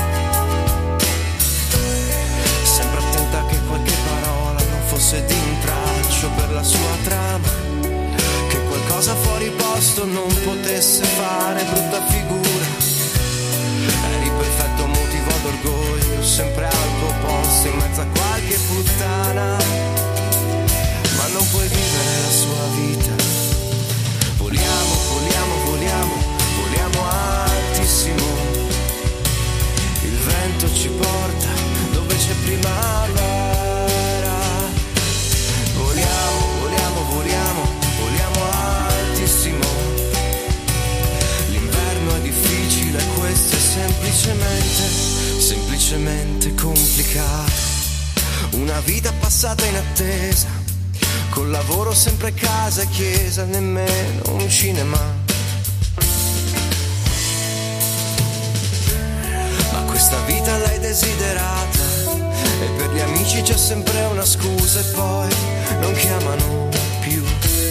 Sempre attenta che qualche parola non fosse di intralcio per la sua trama, che qualcosa fuori posto non potesse fare brutta figura. Eri perfetto motivo d'orgoglio, sempre al tuo posto in mezzo a qualche puttana, ma non puoi vivere la sua vita. Voliamo, voliamo, voliamo, voliamo altissimo. Il vento ci porta dove c'è primavera. Voliamo, voliamo, voliamo, voliamo altissimo. L'inverno è difficile, questo è semplicemente, semplicemente complicato. Una vita passata in attesa, col lavoro sempre casa e chiesa, nemmeno un cinema. Ma questa vita l'hai desiderata, e per gli amici c'è sempre una scusa e poi non chiamano più.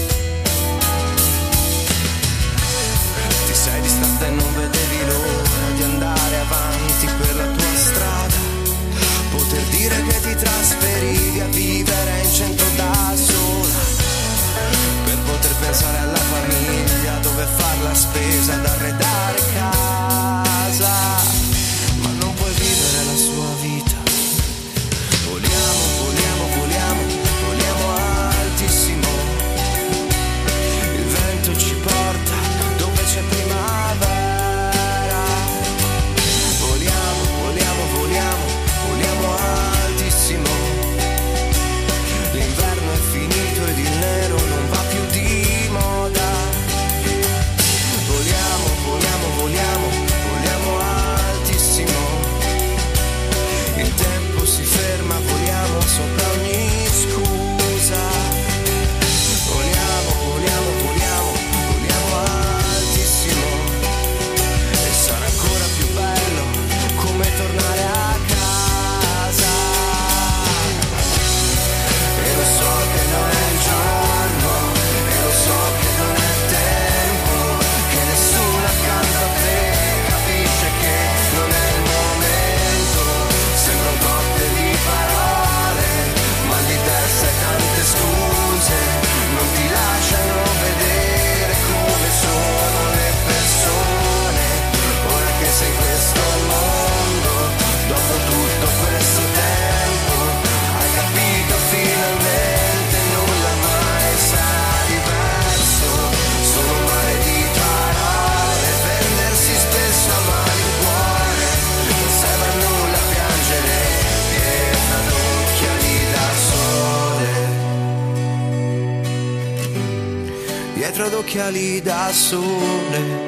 Ti sei distratta e non vedevi l'ora di andare avanti per la tua strada, poter dire che ti trasferivi a vivere in centro da sola, per poter pensare alla famiglia, dove far la spesa, da arredare casa, ma non puoi vivere la sua vita. Voliamo, voliamo, voliamo, voliamo altissimo. occhiali da sole.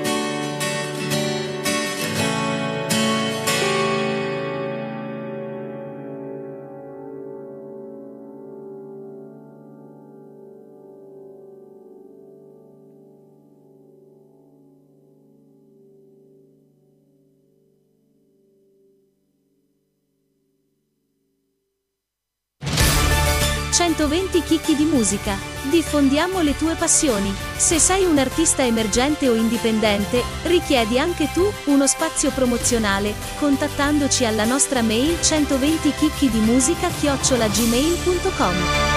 centoventi chicchi di musica. Diffondiamo le tue passioni. Se sei un artista emergente o indipendente, richiedi anche tu uno spazio promozionale, contattandoci alla nostra mail centoventi chicchi di musica chiocciola gmail punto com.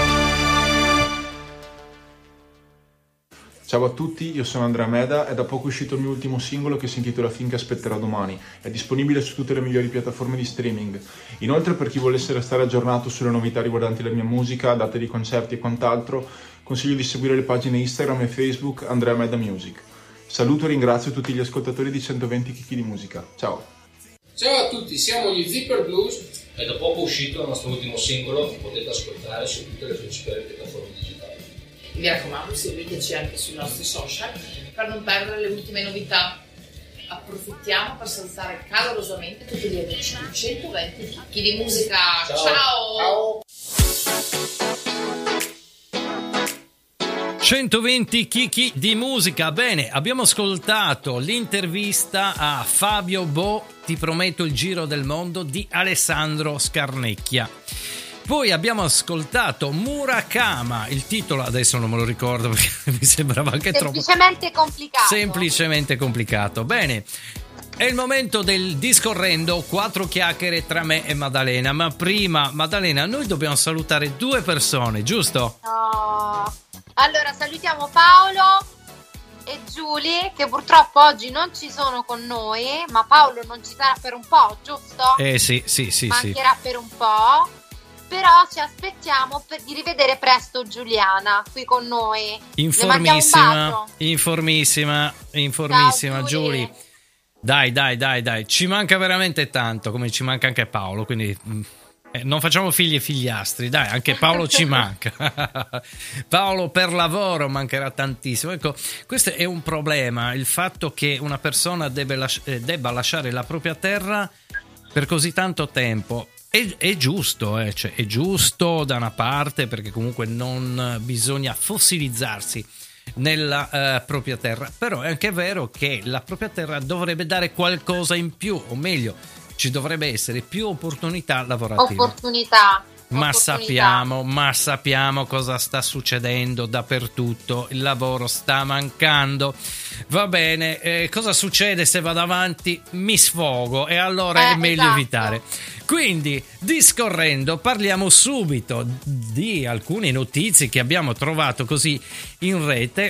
Ciao a tutti, io sono Andrea Meda, è da poco uscito il mio ultimo singolo che si intitola Finché aspetterà domani. È disponibile su tutte le migliori piattaforme di streaming. Inoltre, per chi volesse restare aggiornato sulle novità riguardanti la mia musica, date di concerti e quant'altro, consiglio di seguire le pagine Instagram e Facebook Andrea Meda Music. Saluto e ringrazio tutti gli ascoltatori di centoventi chicchi di musica. Ciao! Ciao a tutti, siamo gli Zipper Blues, è da poco uscito il nostro ultimo singolo che potete ascoltare su tutte le principali piattaforme digitali. Mi raccomando, seguiteci anche sui nostri social per non perdere le ultime novità. Approfittiamo per salutare calorosamente tutti gli amici di centoventi chicchi di musica. Ciao! Ciao! Ciao. centoventi chicchi di musica. Bene, abbiamo ascoltato l'intervista a Fabio Bo, Ti prometto il giro del mondo, di Alessandro Scarnecchia. Poi abbiamo ascoltato Murakama, il titolo adesso non me lo ricordo perché mi sembrava anche troppo semplicemente complicato. Semplicemente complicato. Bene, è il momento del discorrendo, quattro chiacchiere tra me e Maddalena. Ma prima, Maddalena, noi dobbiamo salutare due persone, giusto? No. Allora salutiamo Paolo e Giulia, che purtroppo oggi non ci sono con noi, ma Paolo non ci sarà per un po', giusto? Eh sì, sì, sì. Mancherà sì. per un po'. Però ci aspettiamo per, di rivedere presto Giuliana qui con noi. Informissima, informissima, informissima, Giulia. Dai, dai, dai, dai. Ci manca veramente tanto, come ci manca anche Paolo. Quindi eh, non facciamo figli e figliastri. Dai, anche Paolo ci manca. Paolo per lavoro mancherà tantissimo. Ecco, questo è un problema. Il fatto che una persona debba, lasci- debba lasciare la propria terra per così tanto tempo. È, è giusto, eh, cioè, è giusto da una parte, perché comunque non bisogna fossilizzarsi nella eh, propria terra, però è anche vero che la propria terra dovrebbe dare qualcosa in più, o meglio, ci dovrebbe essere più opportunità lavorative. Opportunità. Ma sappiamo, ma sappiamo cosa sta succedendo dappertutto, il lavoro sta mancando. Va bene, eh, cosa succede se vado avanti? Mi sfogo e allora eh, è meglio esatto. evitare. Quindi, discorrendo, parliamo subito di alcune notizie che abbiamo trovato così in rete.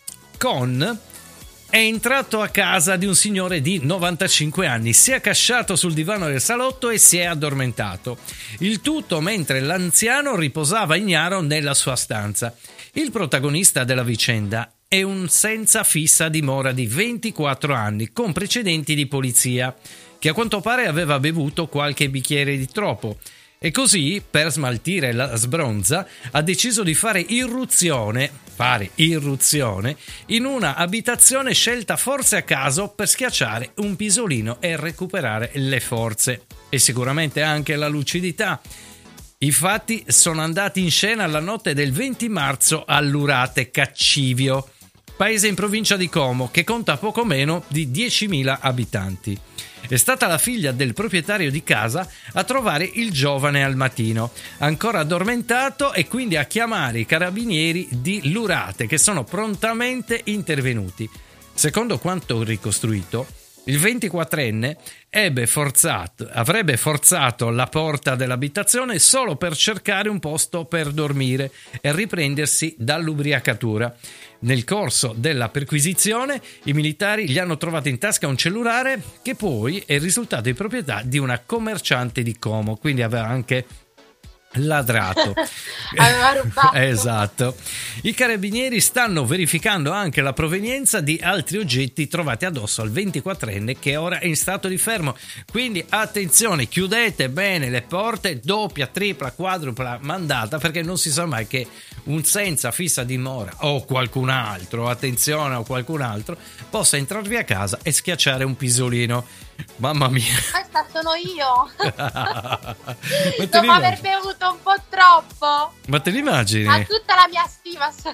Con è entrato a casa di un signore di novantacinque anni, si è accasciato sul divano del salotto e si è addormentato. Il tutto mentre l'anziano riposava ignaro nella sua stanza. Il protagonista della vicenda è un senza fissa dimora di ventiquattro anni, con precedenti di polizia, che a quanto pare aveva bevuto qualche bicchiere di troppo. E così, per smaltire la sbronza, ha deciso di fare irruzione, fare irruzione, in una abitazione scelta forse a caso per schiacciare un pisolino e recuperare le forze. E sicuramente anche la lucidità. I fatti sono andati in scena la notte del venti marzo a Lurate Caccivio, paese in provincia di Como che conta poco meno di diecimila abitanti. È stata la figlia del proprietario di casa a trovare il giovane al mattino, ancora addormentato, e quindi a chiamare i carabinieri di Lurate, che sono prontamente intervenuti. Secondo quanto ricostruito, il ventiquattrenne ebbe forzato, avrebbe forzato la porta dell'abitazione solo per cercare un posto per dormire e riprendersi dall'ubriacatura. Nel corso della perquisizione, i militari gli hanno trovato in tasca un cellulare che poi è risultato di proprietà di una commerciante di Como, quindi aveva anche ladrato. Aveva rubato. Esatto. I carabinieri stanno verificando anche la provenienza di altri oggetti trovati addosso al ventiquattrenne, che ora è in stato di fermo. Quindi attenzione, chiudete bene le porte, doppia, tripla, quadrupla mandata, perché non si sa mai che un senza fissa dimora o qualcun altro, attenzione, o qualcun altro, possa entrarvi a casa e schiacciare un pisolino. Mamma mia. Questa sono io. Dopo aver bevuto un po' troppo. Ma te l'immagini? Ha tutta la mia stima sto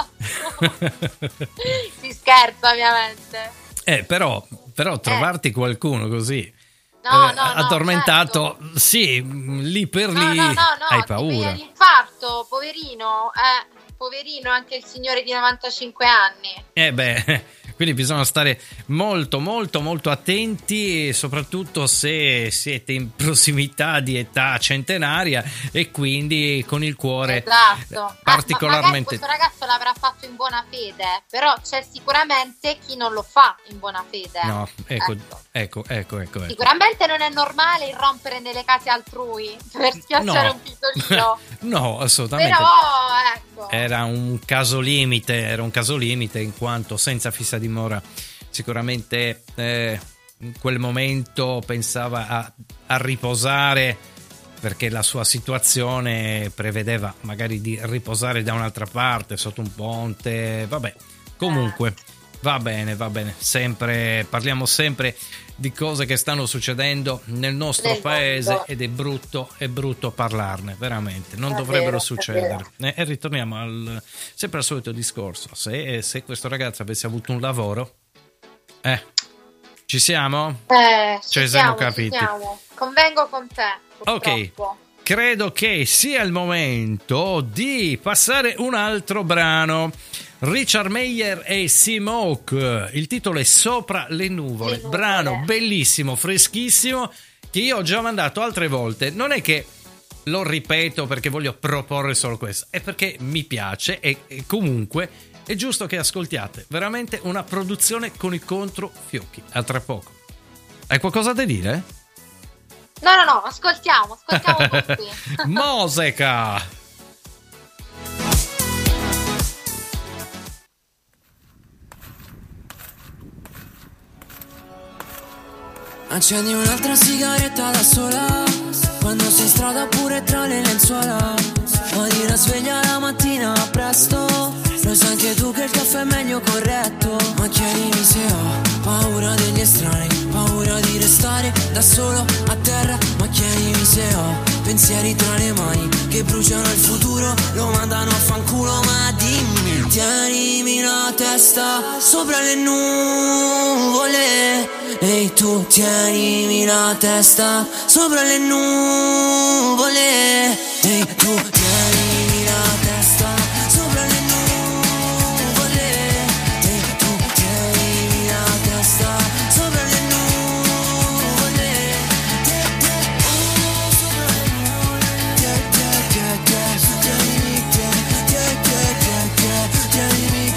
ragazzo. Si scherza ovviamente. Eh, però, però trovarti eh. qualcuno così no, eh, no, no, addormentato, certo. Sì, lì per lì no, no, no, no, hai paura. L'infarto, poverino, eh, poverino anche il signore di novantacinque anni. Eh beh, quindi bisogna stare molto molto molto attenti, soprattutto se siete in prossimità di età centenaria e quindi con il cuore esatto. particolarmente. Ah, questo ragazzo l'avrà fatto in buona fede, però c'è sicuramente chi non lo fa in buona fede. No, ecco, ecco, ecco, ecco, ecco. Sicuramente non è normale irrompere nelle case altrui per schiacciare no. un pisolino. No, assolutamente. Però ecco. Era un caso limite, era un caso limite in quanto senza fissa dimora sicuramente eh, in quel momento pensava a, a riposare, perché la sua situazione prevedeva magari di riposare da un'altra parte sotto un ponte. Vabbè, comunque va bene, va bene, sempre parliamo sempre di cose che stanno succedendo nel nostro nel paese mondo. Ed è brutto, è brutto parlarne, veramente, non è dovrebbero vero, succedere. E, e ritorniamo al, sempre al solito discorso, se, se questo ragazzo avesse avuto un lavoro, eh, ci siamo? Eh, ci, ci siamo, siamo capiti. Ci siamo. Convengo con te, purtroppo. Ok. Credo che sia il momento di passare un altro brano. Richard Meyer e Smoke, il titolo è Sopra le nuvole, le nuvole. Brano bellissimo, freschissimo, che io ho già mandato altre volte. Non è che lo ripeto perché voglio proporre solo questo, è perché mi piace e, e comunque è giusto che ascoltiate. Veramente una produzione con i controfiocchi. A tra poco. Hai qualcosa da dire? No, no, no, ascoltiamo, ascoltiamo tutti. Musica! Accendi un'altra sigaretta da sola, quando sei in strada oppure tra le lenzuola. Ogni la sveglia la mattina presto, lo sai anche tu che il caffè è meglio corretto. Ma chiedimi se ho paura degli estranei, paura di restare da solo a terra. Ma chiedimi se ho pensieri tra le mani che bruciano il futuro, lo mandano a fanculo. Ma dimmi, tienimi la testa sopra le nuvole. Ehi tu, tienimi la testa sopra le nuvole. Ehi tu, tienimi la testa sopra le nuvole. Ehi tu, tienimi la testa sopra le nuvole. Oh, sopra le nuvole. Tienimi te, tienimi te, tienimi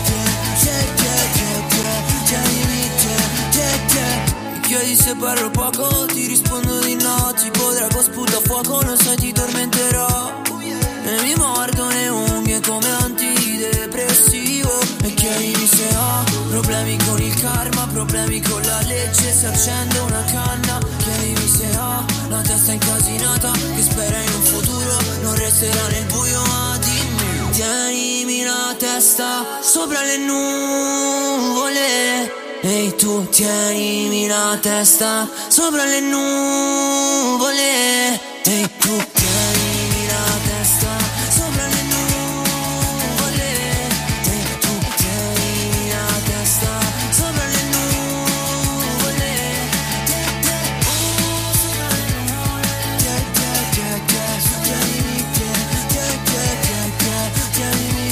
te. Chiedi se parlo poco, ti rispondo di no. Tipo drago sputa fuoco, lo sai ti tormenterò. E mi mordo le unghie come antidepressivo. E chiedimi se ho problemi con il karma, problemi con la legge, se accendo una canna. Chiedimi se ho la testa incasinata, che spera in un futuro non resterà nel buio. Ma dimmi, tienimi la testa sopra le nuvole. Ehi tu, tienimi la testa sopra le nuvole. Ehi tu, tienimi la testa sopra le nuvole. Ehi tu, tienimi la testa sopra le nuvole. Oh, sopra le nuvole. Tienimi te, tienimi te, tienimi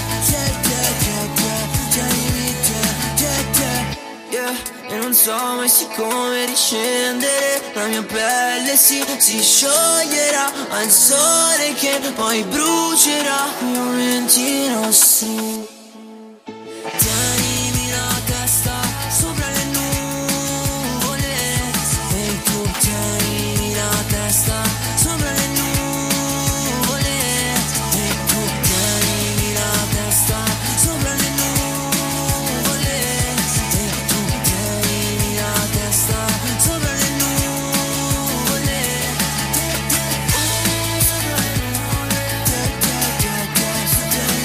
te. Yeah, e non so mai sì come riscendere, la mia pelle si, si scioglierà al sole che poi brucerà i momenti nostri. Tienimi la testa sopra le nuvole. E tu tienimi la testa sopra le nuvole. E tu tienimi la testa sopra le nuvole. Sopra le nuvole. Oh, sopra le nuvole.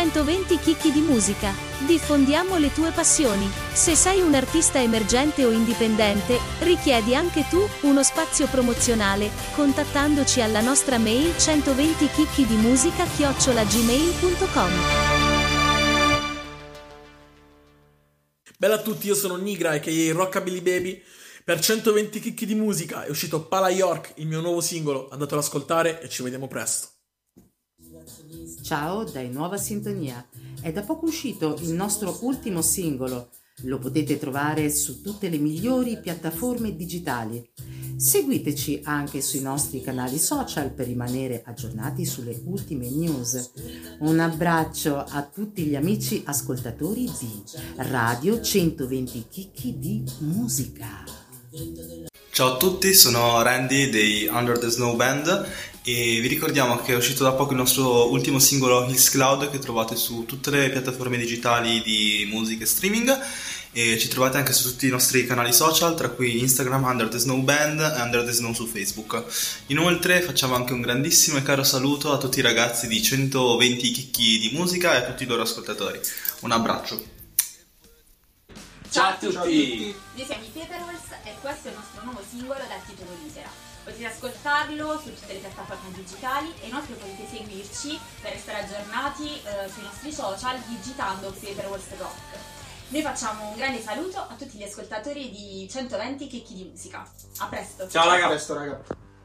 centoventi chicchi di musica. Diffondiamo le tue passioni. Se sei un artista emergente o indipendente, richiedi anche tu uno spazio promozionale, contattandoci alla nostra mail centoventi chicchi di musica chiocciola gmail punto com. Bella a tutti, io sono Nigra e che è Rockabilly Baby. Per centoventi chicchi di musica è uscito Pala York, il mio nuovo singolo. Andate ad ascoltare e ci vediamo presto. Ciao dai Nuova Sintonia. È da poco uscito il nostro ultimo singolo. Lo potete trovare su tutte le migliori piattaforme digitali. Seguiteci anche sui nostri canali social per rimanere aggiornati sulle ultime news. Un abbraccio a tutti gli amici ascoltatori di Radio centoventi Chicchi di Musica. Ciao a tutti, sono Randy dei Under the Snow Band e vi ricordiamo che è uscito da poco il nostro ultimo singolo Hills Cloud, che trovate su tutte le piattaforme digitali di musica e streaming, e ci trovate anche su tutti i nostri canali social, tra cui Instagram Under the Snow Band e Under the Snow su Facebook. Inoltre facciamo anche un grandissimo e caro saluto a tutti i ragazzi di centoventi Chicchi di Musica e a tutti i loro ascoltatori. Un abbraccio. Ciao a tutti! Noi siamo i Paperwolves e questo è il nostro nuovo singolo dal titolo Misera. Potete ascoltarlo su tutte le piattaforme digitali e inoltre potete seguirci per restare aggiornati eh, sui nostri social digitando Paperwolves Rock. Noi facciamo un grande saluto a tutti gli ascoltatori di centoventi Chicchi di Musica. A presto! Ciao raga! A presto raga!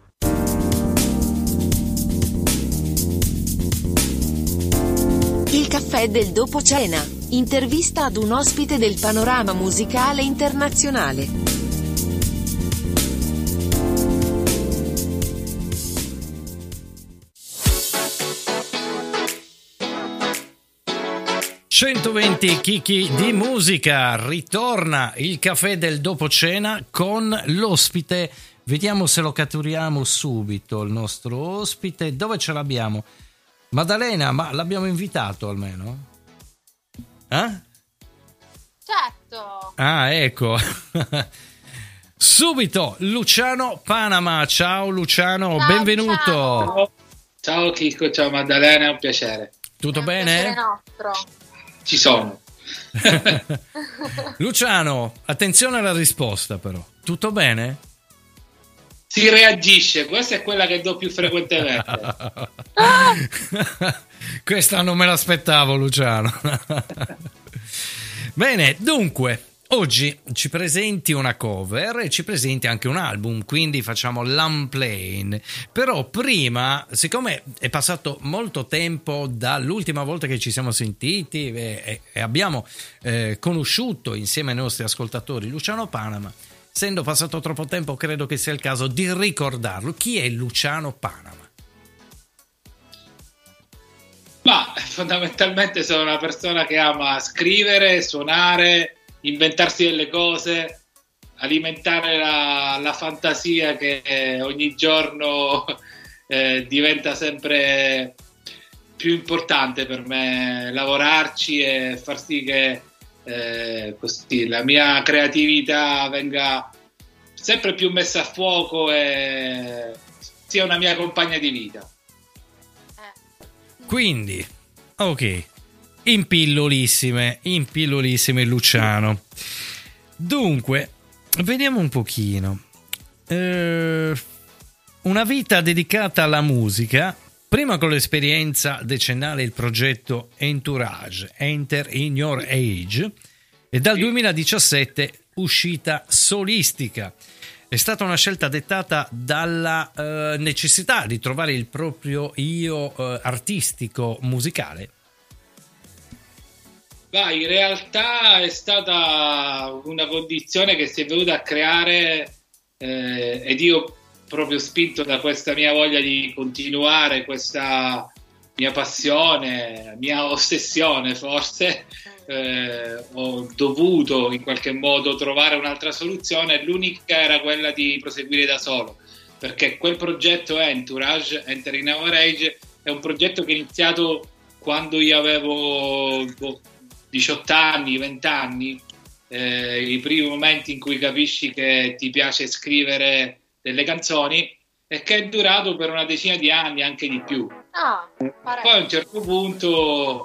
Il caffè del dopo cena. Intervista ad un ospite del panorama musicale internazionale. centoventi chicchi di musica, ritorna il caffè del dopo cena con l'ospite. Vediamo se lo catturiamo subito, il nostro ospite. Dove ce l'abbiamo? Maddalena, ma l'abbiamo invitato almeno? Eh? Certo. Ah, ecco. Subito Luciano Panama. Ciao Luciano, ciao, benvenuto. Ciao. Ciao Chicco, ciao Maddalena, è un piacere. Tutto è bene? Un nostro. Ci sono. Luciano, attenzione alla risposta però. Tutto bene? Si reagisce, questa è quella che do più frequentemente. Questa non me l'aspettavo, Luciano. Bene, dunque, oggi ci presenti una cover e ci presenti anche un album, quindi facciamo l'unplane. Però prima, siccome è passato molto tempo dall'ultima volta che ci siamo sentiti e, e abbiamo eh, conosciuto insieme ai nostri ascoltatori Luciano Panama, essendo passato troppo tempo, credo che sia il caso di ricordarlo. Chi è Luciano Panama? Ma fondamentalmente sono una persona che ama scrivere, suonare, inventarsi delle cose, alimentare la, la fantasia che ogni giorno eh, diventa sempre più importante per me, lavorarci e far sì che Eh, così la mia creatività venga sempre più messa a fuoco e sia una mia compagna di vita. Quindi, ok, impillolissime, impillolissime Luciano. Dunque, vediamo un pochino. Eh, una vita dedicata alla musica. Prima con l'esperienza decennale il progetto Entourage, Enter in Your Age, e dal duemiladiciassette uscita solistica. È stata una scelta dettata dalla eh, necessità di trovare il proprio io eh, artistico musicale. Beh, in realtà è stata una condizione che si è venuta a creare eh, ed io, proprio spinto da questa mia voglia di continuare, questa mia passione, mia ossessione forse, eh, ho dovuto in qualche modo trovare un'altra soluzione. L'unica era quella di proseguire da solo, perché quel progetto Entourage, Enter in Our Age, è un progetto che è iniziato quando io avevo diciotto anni, venti anni, eh, i primi momenti in cui capisci che ti piace scrivere delle canzoni, e che è durato per una decina di anni, anche di più. Ah, poi a un certo punto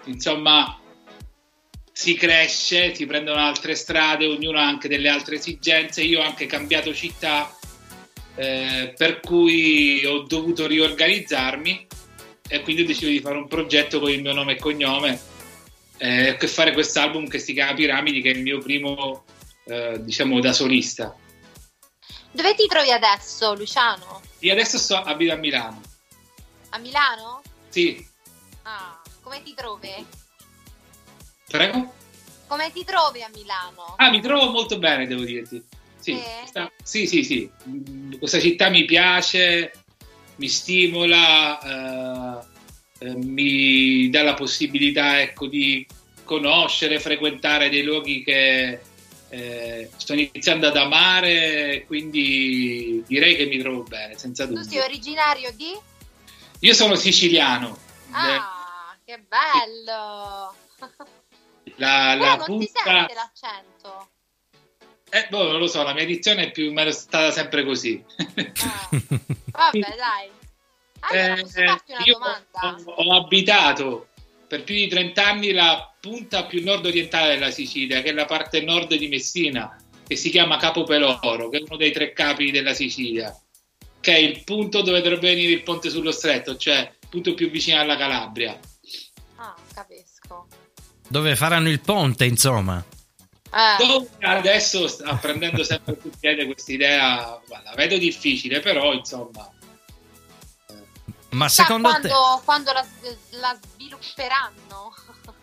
insomma si cresce, si prendono altre strade, ognuno ha anche delle altre esigenze. Io ho anche cambiato città, eh, per cui ho dovuto riorganizzarmi e quindi ho deciso di fare un progetto con il mio nome e cognome eh, e fare quest'album che si chiama Piramidi, che è il mio primo eh, diciamo da solista. Dove ti trovi adesso, Luciano? Io adesso sto abito a Milano. A Milano? Sì. Ah, come ti trovi? Prego? Come ti trovi a Milano? Ah, mi trovo molto bene, devo dirti. Sì, Eh? questa- sì, sì, sì. Mm, Questa città mi piace, mi stimola, eh, eh, mi dà la possibilità, ecco, di conoscere, frequentare dei luoghi che eh, sto iniziando ad amare, quindi direi che mi trovo bene, senza Tu sei dubbio. originario di? Io sono siciliano. Ah, che bello! La, Però la non punta... si sente l'accento. Eh, boh, non lo so, la mia edizione è più o meno stata sempre così. Vabbè, dai. Allora, Eh, posso farti una io domanda? ho, ho abitato per più di trenta anni la punta più nord-orientale della Sicilia, che è la parte nord di Messina, che si chiama Capo Peloro, che è uno dei tre capi della Sicilia, che è il punto dove dovrebbe venire il ponte sullo stretto, cioè il punto più vicino alla Calabria. Ah, capisco. Dove faranno il ponte, insomma. Eh. Dove adesso sta prendendo sempre più piede questa idea, la vedo difficile, però insomma. Ma Chissà secondo quando, te... quando la, la svilupperanno?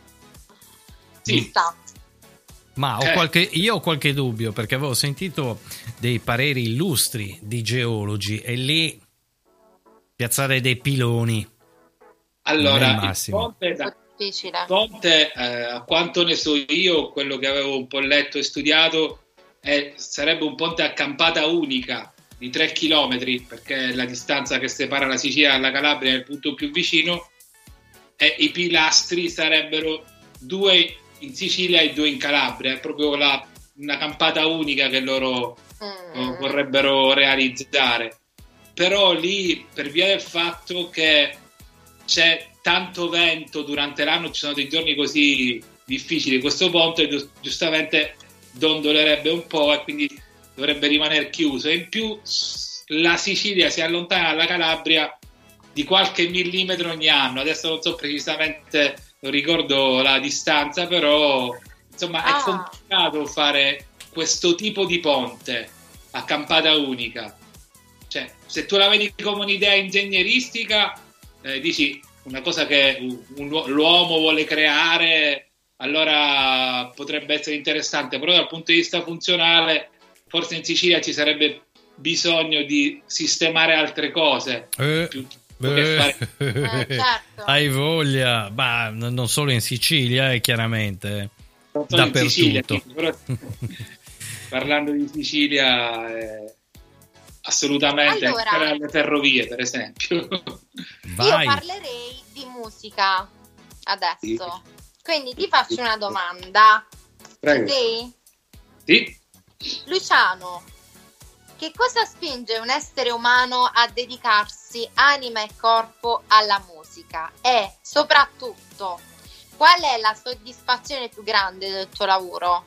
Sì. Chissà. Ma ho Eh. qualche, io ho qualche dubbio, perché avevo sentito dei pareri illustri di geologi e lì piazzare dei piloni non è Allora, il il massimo. ponte, da- Difficile. il ponte eh, a quanto ne so io, quello che avevo un po' letto e studiato, è- sarebbe un ponte a campata unica di tre chilometri, perché è la distanza che separa la Sicilia dalla Calabria è il punto più vicino, e i pilastri sarebbero due in Sicilia e due in Calabria. È proprio la- una campata unica che loro eh, vorrebbero realizzare. Però lì, per via del fatto che c'è tanto vento durante l'anno, ci sono dei giorni così difficili, questo ponte giu- giustamente dondolerebbe un po' e quindi dovrebbe rimanere chiuso. E in più s- la Sicilia si allontana dalla Calabria di qualche millimetro ogni anno. Adesso non so precisamente, non ricordo la distanza, però insomma Ah. è complicato fare questo tipo di ponte a campata unica. Cioè, se tu la vedi come un'idea ingegneristica, eh, dici una cosa che un- un- l'uomo vuole creare, allora potrebbe essere interessante, però dal punto di vista funzionale forse in Sicilia ci sarebbe bisogno di sistemare altre cose. Eh, piuttosto che eh, fare- Eh, certo. Hai voglia, ma n- non solo in Sicilia, eh, chiaramente, Non solo in Sicilia, dappertutto. però parlando di Sicilia, eh, assolutamente, Allora. anche alle ferrovie, per esempio. Vai. Io parlerei di musica adesso. Sì. Quindi ti faccio una domanda. Prego. Sì? Sì? Luciano, che cosa spinge un essere umano a dedicarsi anima e corpo alla musica? E soprattutto, qual è la soddisfazione più grande del tuo lavoro?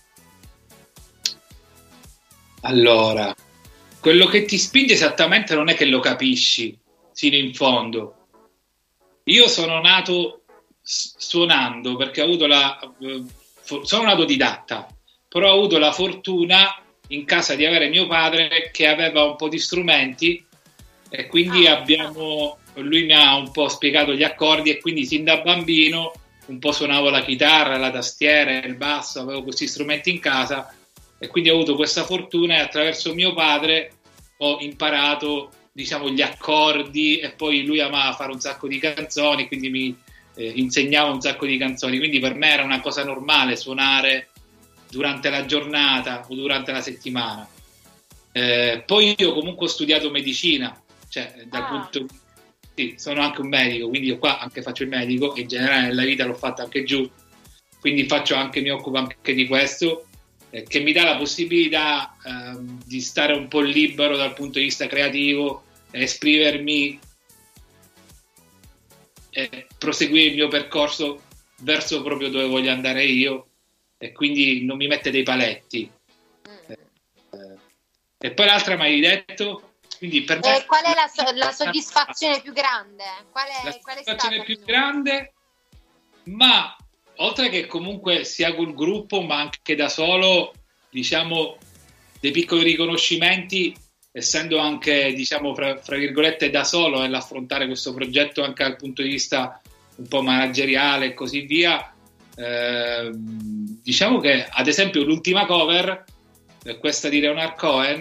Allora, quello che ti spinge esattamente non è che lo capisci sino in fondo. Io sono nato s- suonando perché ho avuto la eh, fo- sono un autodidatta, però ho avuto la fortuna in casa di avere mio padre che aveva un po' di strumenti e quindi abbiamo lui mi ha un po' spiegato gli accordi e quindi sin da bambino un po' suonavo la chitarra, la tastiera, il basso, avevo questi strumenti in casa e quindi ho avuto questa fortuna e attraverso mio padre ho imparato, diciamo, gli accordi e poi lui amava fare un sacco di canzoni, quindi mi eh, insegnava un sacco di canzoni, quindi per me era una cosa normale suonare durante la giornata o durante la settimana. Eh, poi io comunque ho studiato medicina, cioè dal Ah. punto sì, sono anche un medico, quindi io qua anche faccio il medico e in generale nella vita l'ho fatto anche giù, quindi faccio anche, mi occupo anche di questo, eh, che mi dà la possibilità ehm, di stare un po' libero dal punto di vista creativo, esprimermi e proseguire il mio percorso verso proprio dove voglio andare io, e quindi non mi mette dei paletti. Mm. Eh, e poi l'altra mi hai detto, quindi per me, e qual è la, so- la soddisfazione più grande? Qual è, la qual è soddisfazione stata più grande, ma oltre che comunque sia col gruppo ma anche da solo, diciamo, dei piccoli riconoscimenti, essendo anche, diciamo, fra, fra virgolette da solo nell'affrontare questo progetto anche dal punto di vista un po' manageriale e così via. Eh, diciamo che ad esempio l'ultima cover, eh, questa di Leonard Cohen,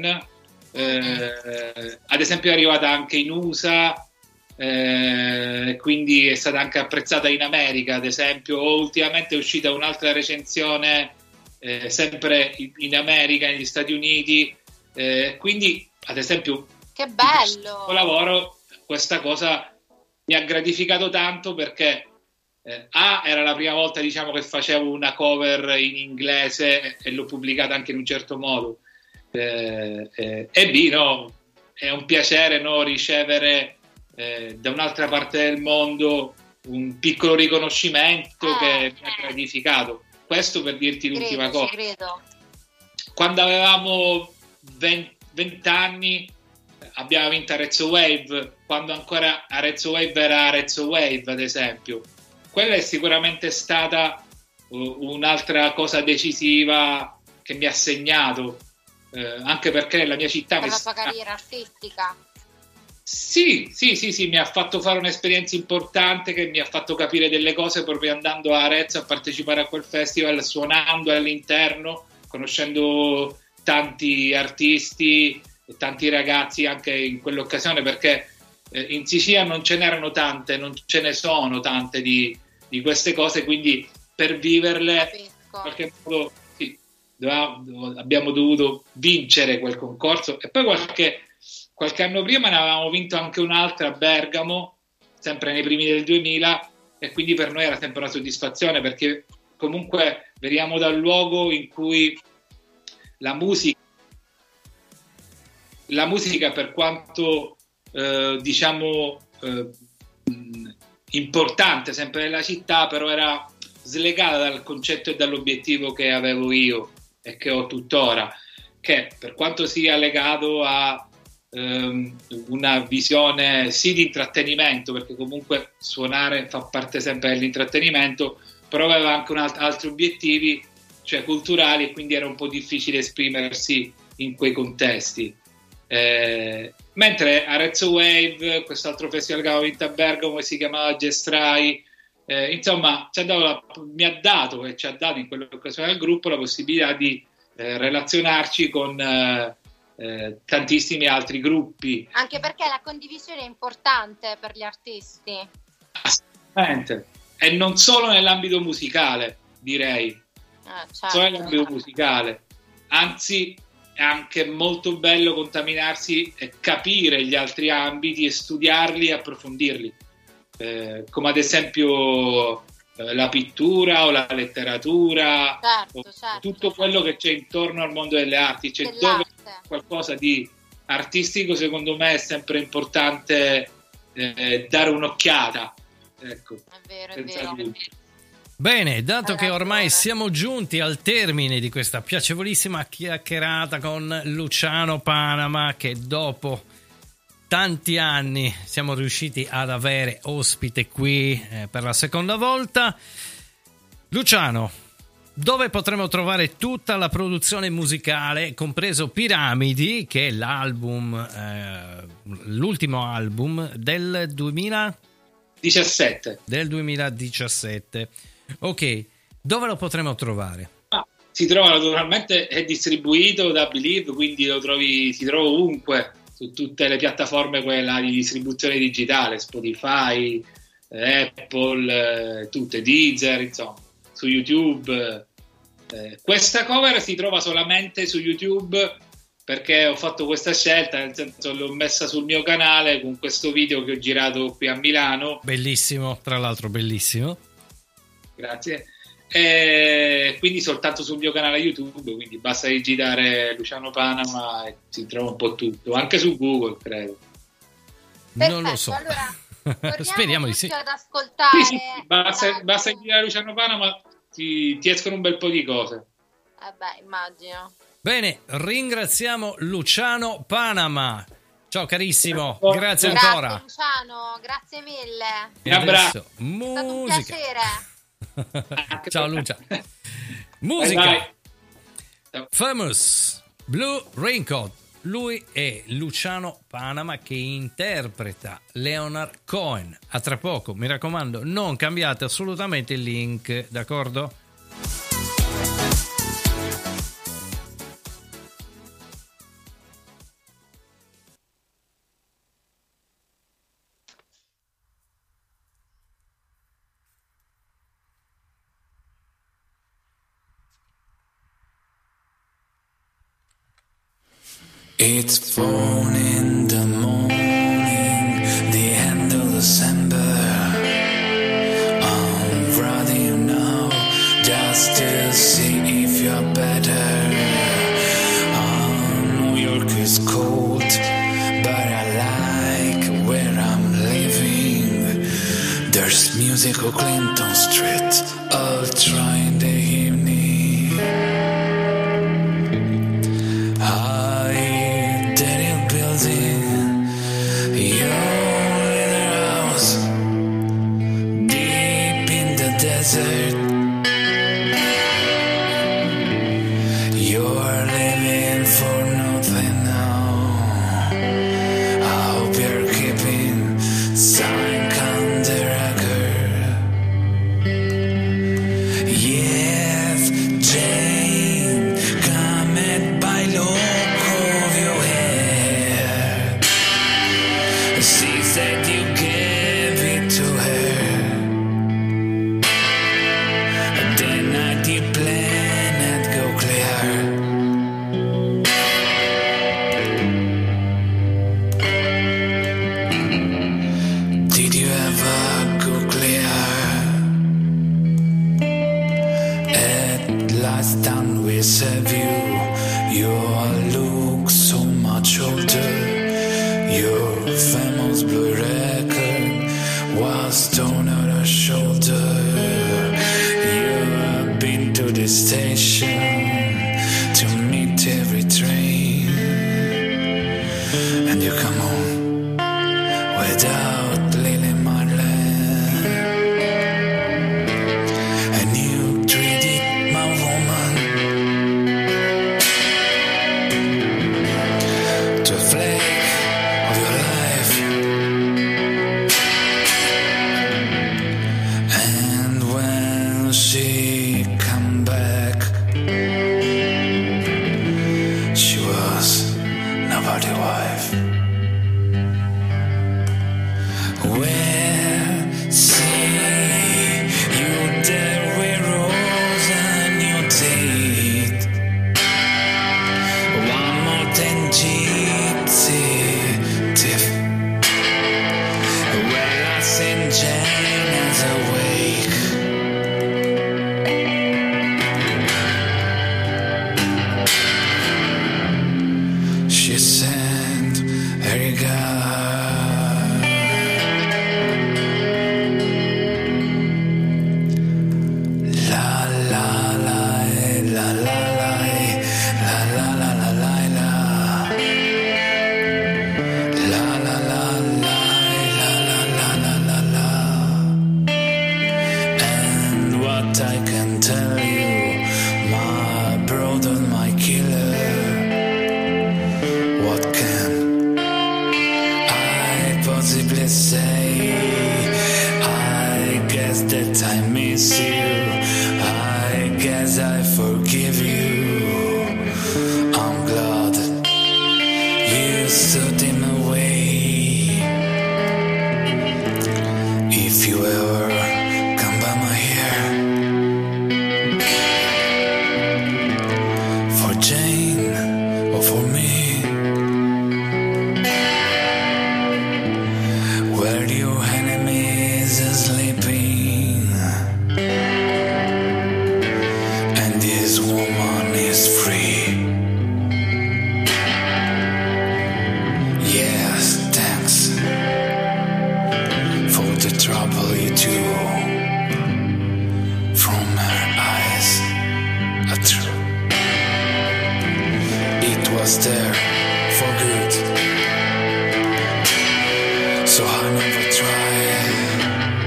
eh, ad esempio è arrivata anche in U S A, eh, quindi è stata anche apprezzata in America, ad esempio, o ultimamente è uscita un'altra recensione eh, sempre in, in America, negli Stati Uniti, eh, quindi ad esempio che bello questo lavoro, questa cosa mi ha gratificato tanto, perché Eh, A, era la prima volta, diciamo, che facevo una cover in inglese e l'ho pubblicata anche in un certo modo, eh, eh, e B, no, è un piacere, no, ricevere eh, da un'altra parte del mondo un piccolo riconoscimento eh, che mi ha gratificato. Questo per dirti credo, l'ultima cosa. credo. Quando avevamo venti anni abbiamo vinto Arezzo Wave, quando ancora Arezzo Wave era Arezzo Wave, ad esempio. Quella è sicuramente stata uh, un'altra cosa decisiva che mi ha segnato, eh, anche perché nella mia città... Per mi la tua sta... carriera artistica. Sì, sì, sì, sì, mi ha fatto fare un'esperienza importante che mi ha fatto capire delle cose proprio andando a Arezzo a partecipare a quel festival, suonando all'interno, conoscendo tanti artisti e tanti ragazzi anche in quell'occasione, perché eh, in Sicilia non ce n'erano tante, non ce ne sono tante di, di queste cose, quindi per viverle in qualche modo sì, dovevamo, abbiamo dovuto vincere quel concorso. E poi qualche, qualche anno prima ne avevamo vinto anche un'altra a Bergamo, sempre nei primi del duemila, e quindi per noi era sempre una soddisfazione, perché comunque veniamo dal luogo in cui la musica la musica per quanto eh, diciamo eh, importante sempre nella città, però era slegata dal concetto e dall'obiettivo che avevo io e che ho tuttora, che per quanto sia legato a ehm, una visione sì di intrattenimento, perché comunque suonare fa parte sempre dell'intrattenimento, però aveva anche un alt- altri obiettivi, cioè culturali, e quindi era un po' difficile esprimersi in quei contesti. Eh, mentre Arezzo Wave, quest'altro festival che avevo vinto a Bergamo che si chiamava Gestrai, eh, insomma ci ha dato la, mi ha dato e ci ha dato in quell'occasione al gruppo la possibilità di eh, relazionarci con eh, eh, tantissimi altri gruppi. Anche perché la condivisione è importante per gli artisti. Assolutamente. E non solo nell'ambito musicale, direi, eh, certo. solo nell'ambito musicale, anzi è anche molto bello contaminarsi e capire gli altri ambiti e studiarli e approfondirli, eh, come ad esempio eh, la pittura o la letteratura, certo, o certo, tutto certo. quello che c'è intorno al mondo delle arti, cioè dove qualcosa di artistico, secondo me è sempre importante eh, dare un'occhiata, ecco, è vero, è senza vero. dubbio. Bene, dato che ormai siamo giunti al termine di questa piacevolissima chiacchierata con Luciano Panama, che dopo tanti anni siamo riusciti ad avere ospite qui eh, per la seconda volta. Luciano, dove potremo trovare tutta la produzione musicale, compreso Piramidi, che è l'album, eh, l'ultimo album del duemiladiciassette? Del duemiladiciassette. Ok, dove lo potremo trovare? Ah, si trova naturalmente, è distribuito da Believe, quindi lo trovi, si trova ovunque, su tutte le piattaforme quella di distribuzione digitale, Spotify, eh, Apple, eh, tutte, Deezer, insomma, su YouTube. Eh, questa cover si trova solamente su YouTube perché ho fatto questa scelta, nel senso l'ho messa sul mio canale con questo video che ho girato qui a Milano. Bellissimo, tra l'altro bellissimo. Grazie. E quindi soltanto sul mio canale YouTube, quindi basta digitare Luciano Panama e si trova un po' tutto, anche su Google credo. Perfetto, Non lo so. Allora Speriamo di sì. Ad ascoltare. Sì, sì, basta, basta dire a Luciano Panama, ti, ti escono un bel po' di cose. Eh beh, immagino. Bene, ringraziamo Luciano Panama. Ciao carissimo, Oh, grazie Grazie ancora. Luciano, grazie mille. Un abbraccio. È stato un Musica. piacere. Ciao Lucia. Musica. Vai, Famous Blue Raincoat. Lui è Luciano Panama che interpreta Leonard Cohen. A tra poco, mi raccomando, non cambiate assolutamente il link, d'accordo? It's four in the morning, the end of December. I'm ready now, just to see if you're better. Oh, New York is cold, but I like where I'm living. There's music on Clinton Street, all trying the evening. Desert. You're living for nothing now. I hope you're keeping sign on the record. Yes, Jane, come by look of your hair. She said you gave it to her. Save you, you look so much older. Your famous blue record was torn out her shoulder. You've been to the station to meet every train, and you come home without Lily Marlene, and you treated my woman woman. was there for good. So I never tried.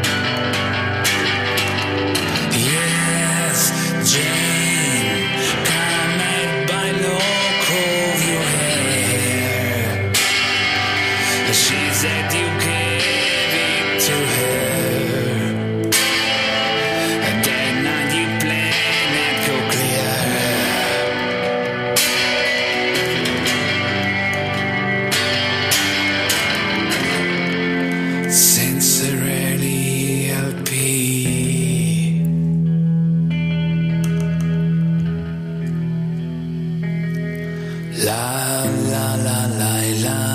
Yes, Jane, come and buy look of your hair. She said you gave it to her, and then now you play and go clear. Sincerely L P. La la la la la.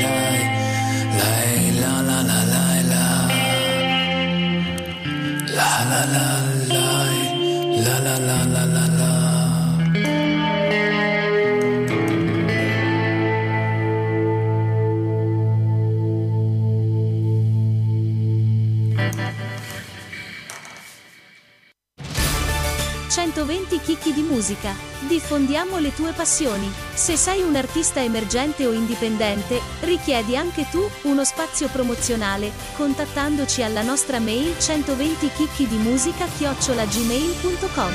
La la la la la la la la la la. centoventi chicchi di musica. Diffondiamo le tue passioni. Se sei un artista emergente o indipendente, richiedi anche tu uno spazio promozionale, contattandoci alla nostra mail centoventi chicchi di musica chiocciola gmail punto com.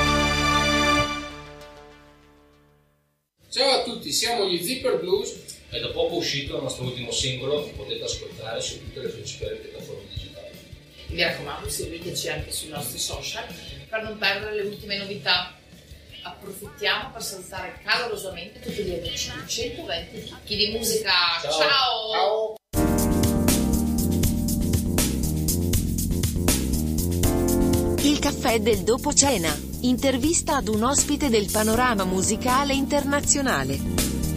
Ciao a tutti, siamo gli Zipper Blues e da poco uscito il nostro ultimo singolo che potete ascoltare su tutte le principali piattaforme digitali. Vi raccomando, seguiteci anche sui nostri social per non perdere le ultime novità. Approfittiamo per salutare calorosamente tutti gli amici di centoventi chicchi di musica. Ciao! Ciao. Il caffè del dopo cena. Intervista ad un ospite del panorama musicale internazionale.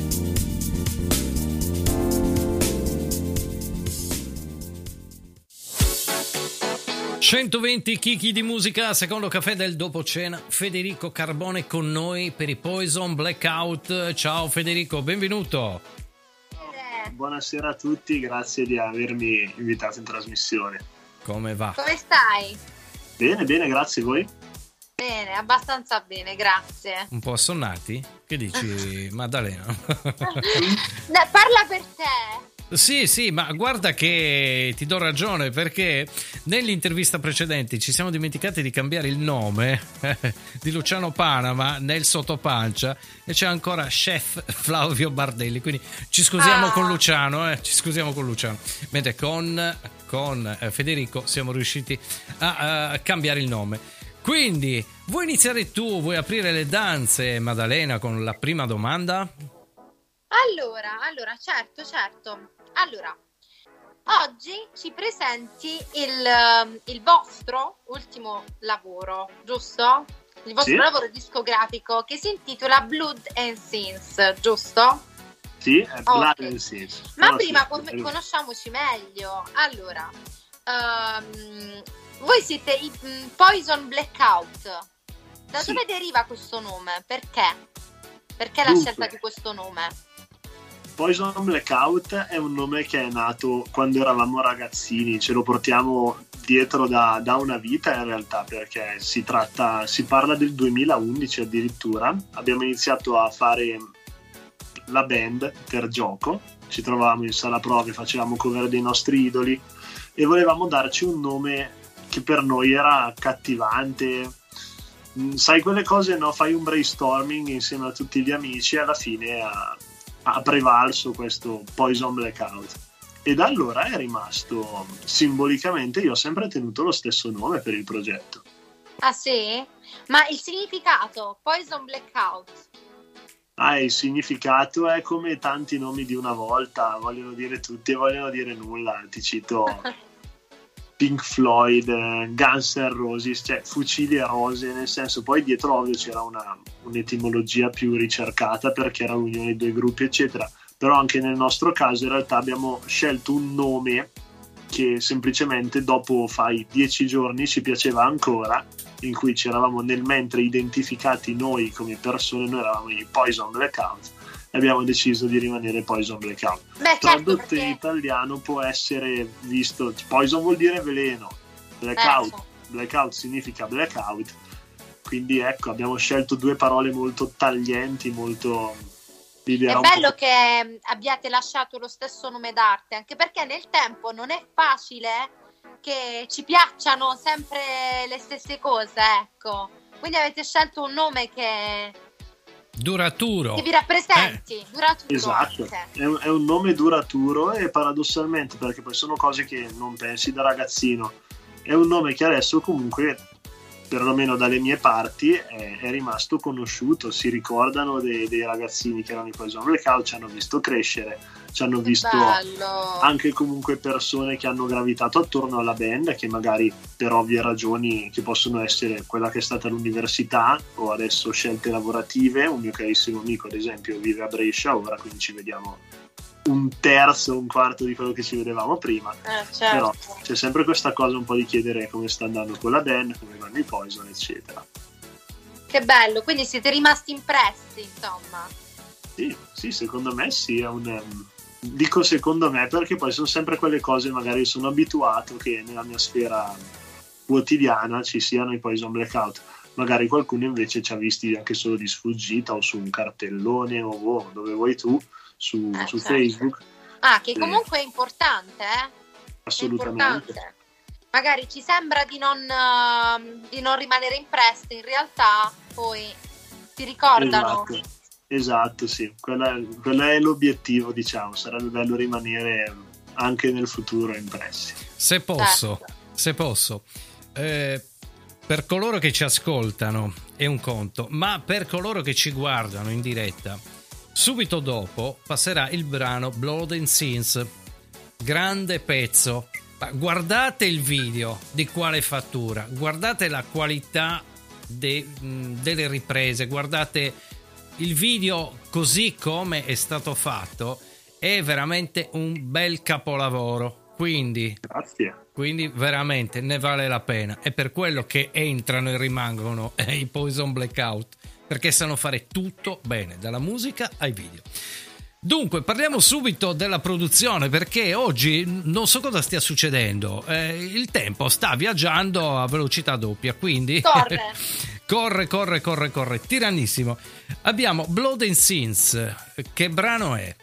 centoventi chicchi di musica, secondo caffè del dopo cena. Federico Carbone con noi per i Poison Blackout. Ciao Federico, benvenuto. Buonasera a tutti, grazie di avermi invitato in trasmissione. Come va? Come stai? Bene, bene, grazie. Voi? Bene, abbastanza bene, grazie. Un po' assonnati? Che dici, Maddalena? No, parla per te. Sì, sì, ma guarda che ti do ragione, perché nell'intervista precedente ci siamo dimenticati di cambiare il nome di Luciano Panama nel sottopancia e c'è ancora Chef Flavio Bardelli, quindi ci scusiamo ah. con Luciano, eh, ci scusiamo con Luciano, mentre con, con eh, Federico siamo riusciti a, a cambiare il nome. Quindi, vuoi iniziare tu, vuoi aprire le danze, Maddalena, con la prima domanda? Allora, allora, certo, certo. Allora, oggi ci presenti il, il vostro ultimo lavoro, giusto? Il vostro sì. lavoro discografico che si intitola Blood and Sins, giusto? Sì, è Blood okay. and Sins. Ma no, prima sì, con- conosciamoci meglio. Allora, um, voi siete i um, Poison Blackout. Da sì. dove deriva questo nome? Perché? Perché la Dunque. scelta di questo nome? Poison Blackout è un nome che è nato quando eravamo ragazzini, ce lo portiamo dietro da, da una vita in realtà, perché si tratta, si parla del duemilaundici addirittura. Abbiamo iniziato a fare la band per gioco, ci trovavamo in sala prove, facevamo cover dei nostri idoli e volevamo darci un nome che per noi era accattivante. Sai quelle cose, no? Fai un brainstorming insieme a tutti gli amici e alla fine ha, ha prevalso questo Poison Blackout. E da allora è rimasto simbolicamente, io ho sempre tenuto lo stesso nome per il progetto. Ah sì? Ma il significato, Poison Blackout? Ah, il significato è come tanti nomi di una volta, vogliono dire tutti e vogliono dire nulla. Ti cito Pink Floyd, Guns N' Roses, cioè fucili e rose, nel senso, poi dietro ovvio c'era una, un'etimologia più ricercata perché era l'unione dei due gruppi eccetera, però anche nel nostro caso in realtà abbiamo scelto un nome che semplicemente dopo fai dieci giorni ci piaceva ancora, in cui ci eravamo nel mentre identificati noi come persone, noi eravamo i Poison Blackout e abbiamo deciso di rimanere Poison Blackout. Beh, tradotto certo, perché... in italiano può essere visto, Poison vuol dire veleno, Blackout, certo. Blackout significa blackout, quindi ecco abbiamo scelto due parole molto taglienti, molto L'idea È un bello po'. che abbiate lasciato lo stesso nome d'arte, anche perché nel tempo non è facile che ci piacciono sempre le stesse cose, ecco. Quindi avete scelto un nome che, Duraturo. che vi rappresenti, duraturo Esatto, anche. è un, è un nome duraturo e paradossalmente, perché poi sono cose che non pensi da ragazzino, è un nome che adesso comunque, perlomeno dalle mie parti, è, è rimasto conosciuto. Si ricordano dei, dei ragazzini che erano i Poison Blackout, ci hanno visto crescere, ci hanno visto bello. anche comunque persone che hanno gravitato attorno alla band, che magari per ovvie ragioni, che possono essere quella che è stata l'università o adesso scelte lavorative. Un mio carissimo amico ad esempio vive a Brescia ora, quindi ci vediamo un terzo, un quarto di quello che ci vedevamo prima. Eh, certo. Però c'è sempre questa cosa un po' di chiedere come sta andando con la band, come vanno i Poison, eccetera. Che bello, quindi siete rimasti impressi, insomma. Sì, sì, secondo me sì, è un... Um, dico secondo me perché poi sono sempre quelle cose, magari sono abituato che nella mia sfera quotidiana ci siano i Poison Blackout. Magari qualcuno invece ci ha visti anche solo di sfuggita o su un cartellone o oh, dove vuoi tu, su, Eh, su certo. Facebook. Ah, che Sì. comunque è importante, eh? Assolutamente. È importante. Magari ci sembra di non, uh, di non rimanere impressi, in realtà poi ti ricordano. Esatto, esatto, sì. Quella, quella è l'obiettivo, diciamo. Sarebbe bello rimanere anche nel futuro impressi. Se posso, Certo. se posso, eh, per coloro che ci ascoltano è un conto, ma per coloro che ci guardano in diretta, subito dopo passerà il brano Blood and Sins, grande pezzo. Ma guardate il video di quale fattura, guardate la qualità de, mh, delle riprese, guardate il video così come è stato fatto, è veramente un bel capolavoro. Quindi, Grazie. quindi veramente ne vale la pena. È per quello che entrano e rimangono eh, i Poison Blackout, perché sanno fare tutto bene, dalla musica ai video. Dunque, parliamo subito della produzione, perché oggi non so cosa stia succedendo. Eh, il tempo sta viaggiando a velocità doppia, quindi Corre. corre, corre, corre, corre, tirannissimo. Abbiamo Blood and Sins. Che brano è?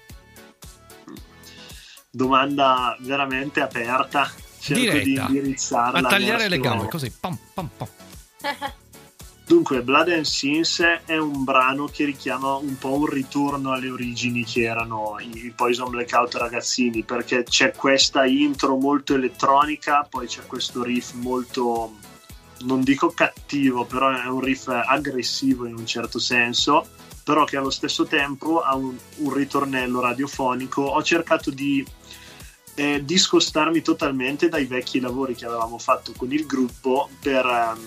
Domanda veramente aperta. Cerco Diretta. di indirizzarla A tagliare le verso- gambe, così. Pam, pam, pam. Dunque, Blood and Sins è un brano che richiama un po' un ritorno alle origini che erano i Poison Blackout ragazzini, perché c'è questa intro molto elettronica, poi c'è questo riff molto, non dico cattivo, però è un riff aggressivo in un certo senso, però che allo stesso tempo ha un, un ritornello radiofonico. Ho cercato di eh, discostarmi totalmente dai vecchi lavori che avevamo fatto con il gruppo per... ehm,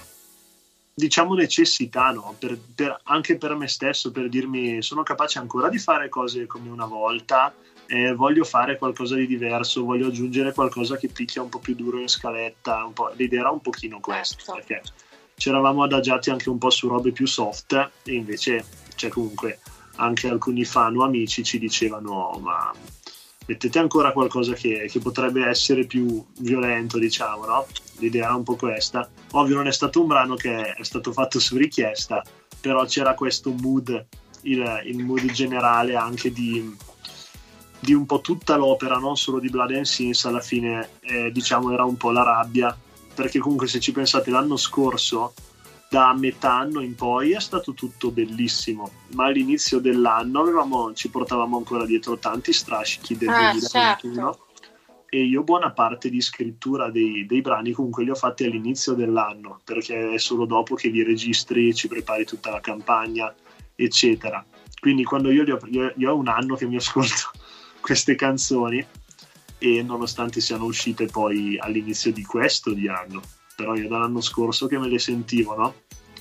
diciamo necessità, no? Per, per, anche per me stesso, per dirmi sono capace ancora di fare cose come una volta, eh, voglio fare qualcosa di diverso, voglio aggiungere qualcosa che picchia un po' più duro in scaletta, un po'. L'idea era un pochino questa, perché ci eravamo adagiati anche un po' su robe più soft e invece c'è comunque anche alcuni fan o amici ci dicevano ma mettete ancora qualcosa che, che potrebbe essere più violento, diciamo, no? L'idea era un po' questa. Ovvio non è stato un brano che è stato fatto su richiesta, però c'era questo mood, il, il mood generale anche di, di un po' tutta l'opera, non solo di Blood and Sins. Alla fine eh, diciamo era un po' la rabbia, perché comunque se ci pensate l'anno scorso, da metà anno in poi è stato tutto bellissimo, ma all'inizio dell'anno avevamo, ci portavamo ancora dietro tanti strascichi del Ah, duemilaventuno, certo. e io buona parte di scrittura dei, dei brani comunque li ho fatti all'inizio dell'anno, perché è solo dopo che li registri, ci prepari tutta la campagna, eccetera. Quindi quando io, li ho, io, io ho un anno che mi ascolto queste canzoni, e nonostante siano uscite poi all'inizio di questo di anno, però io dall'anno scorso che me le sentivo, no?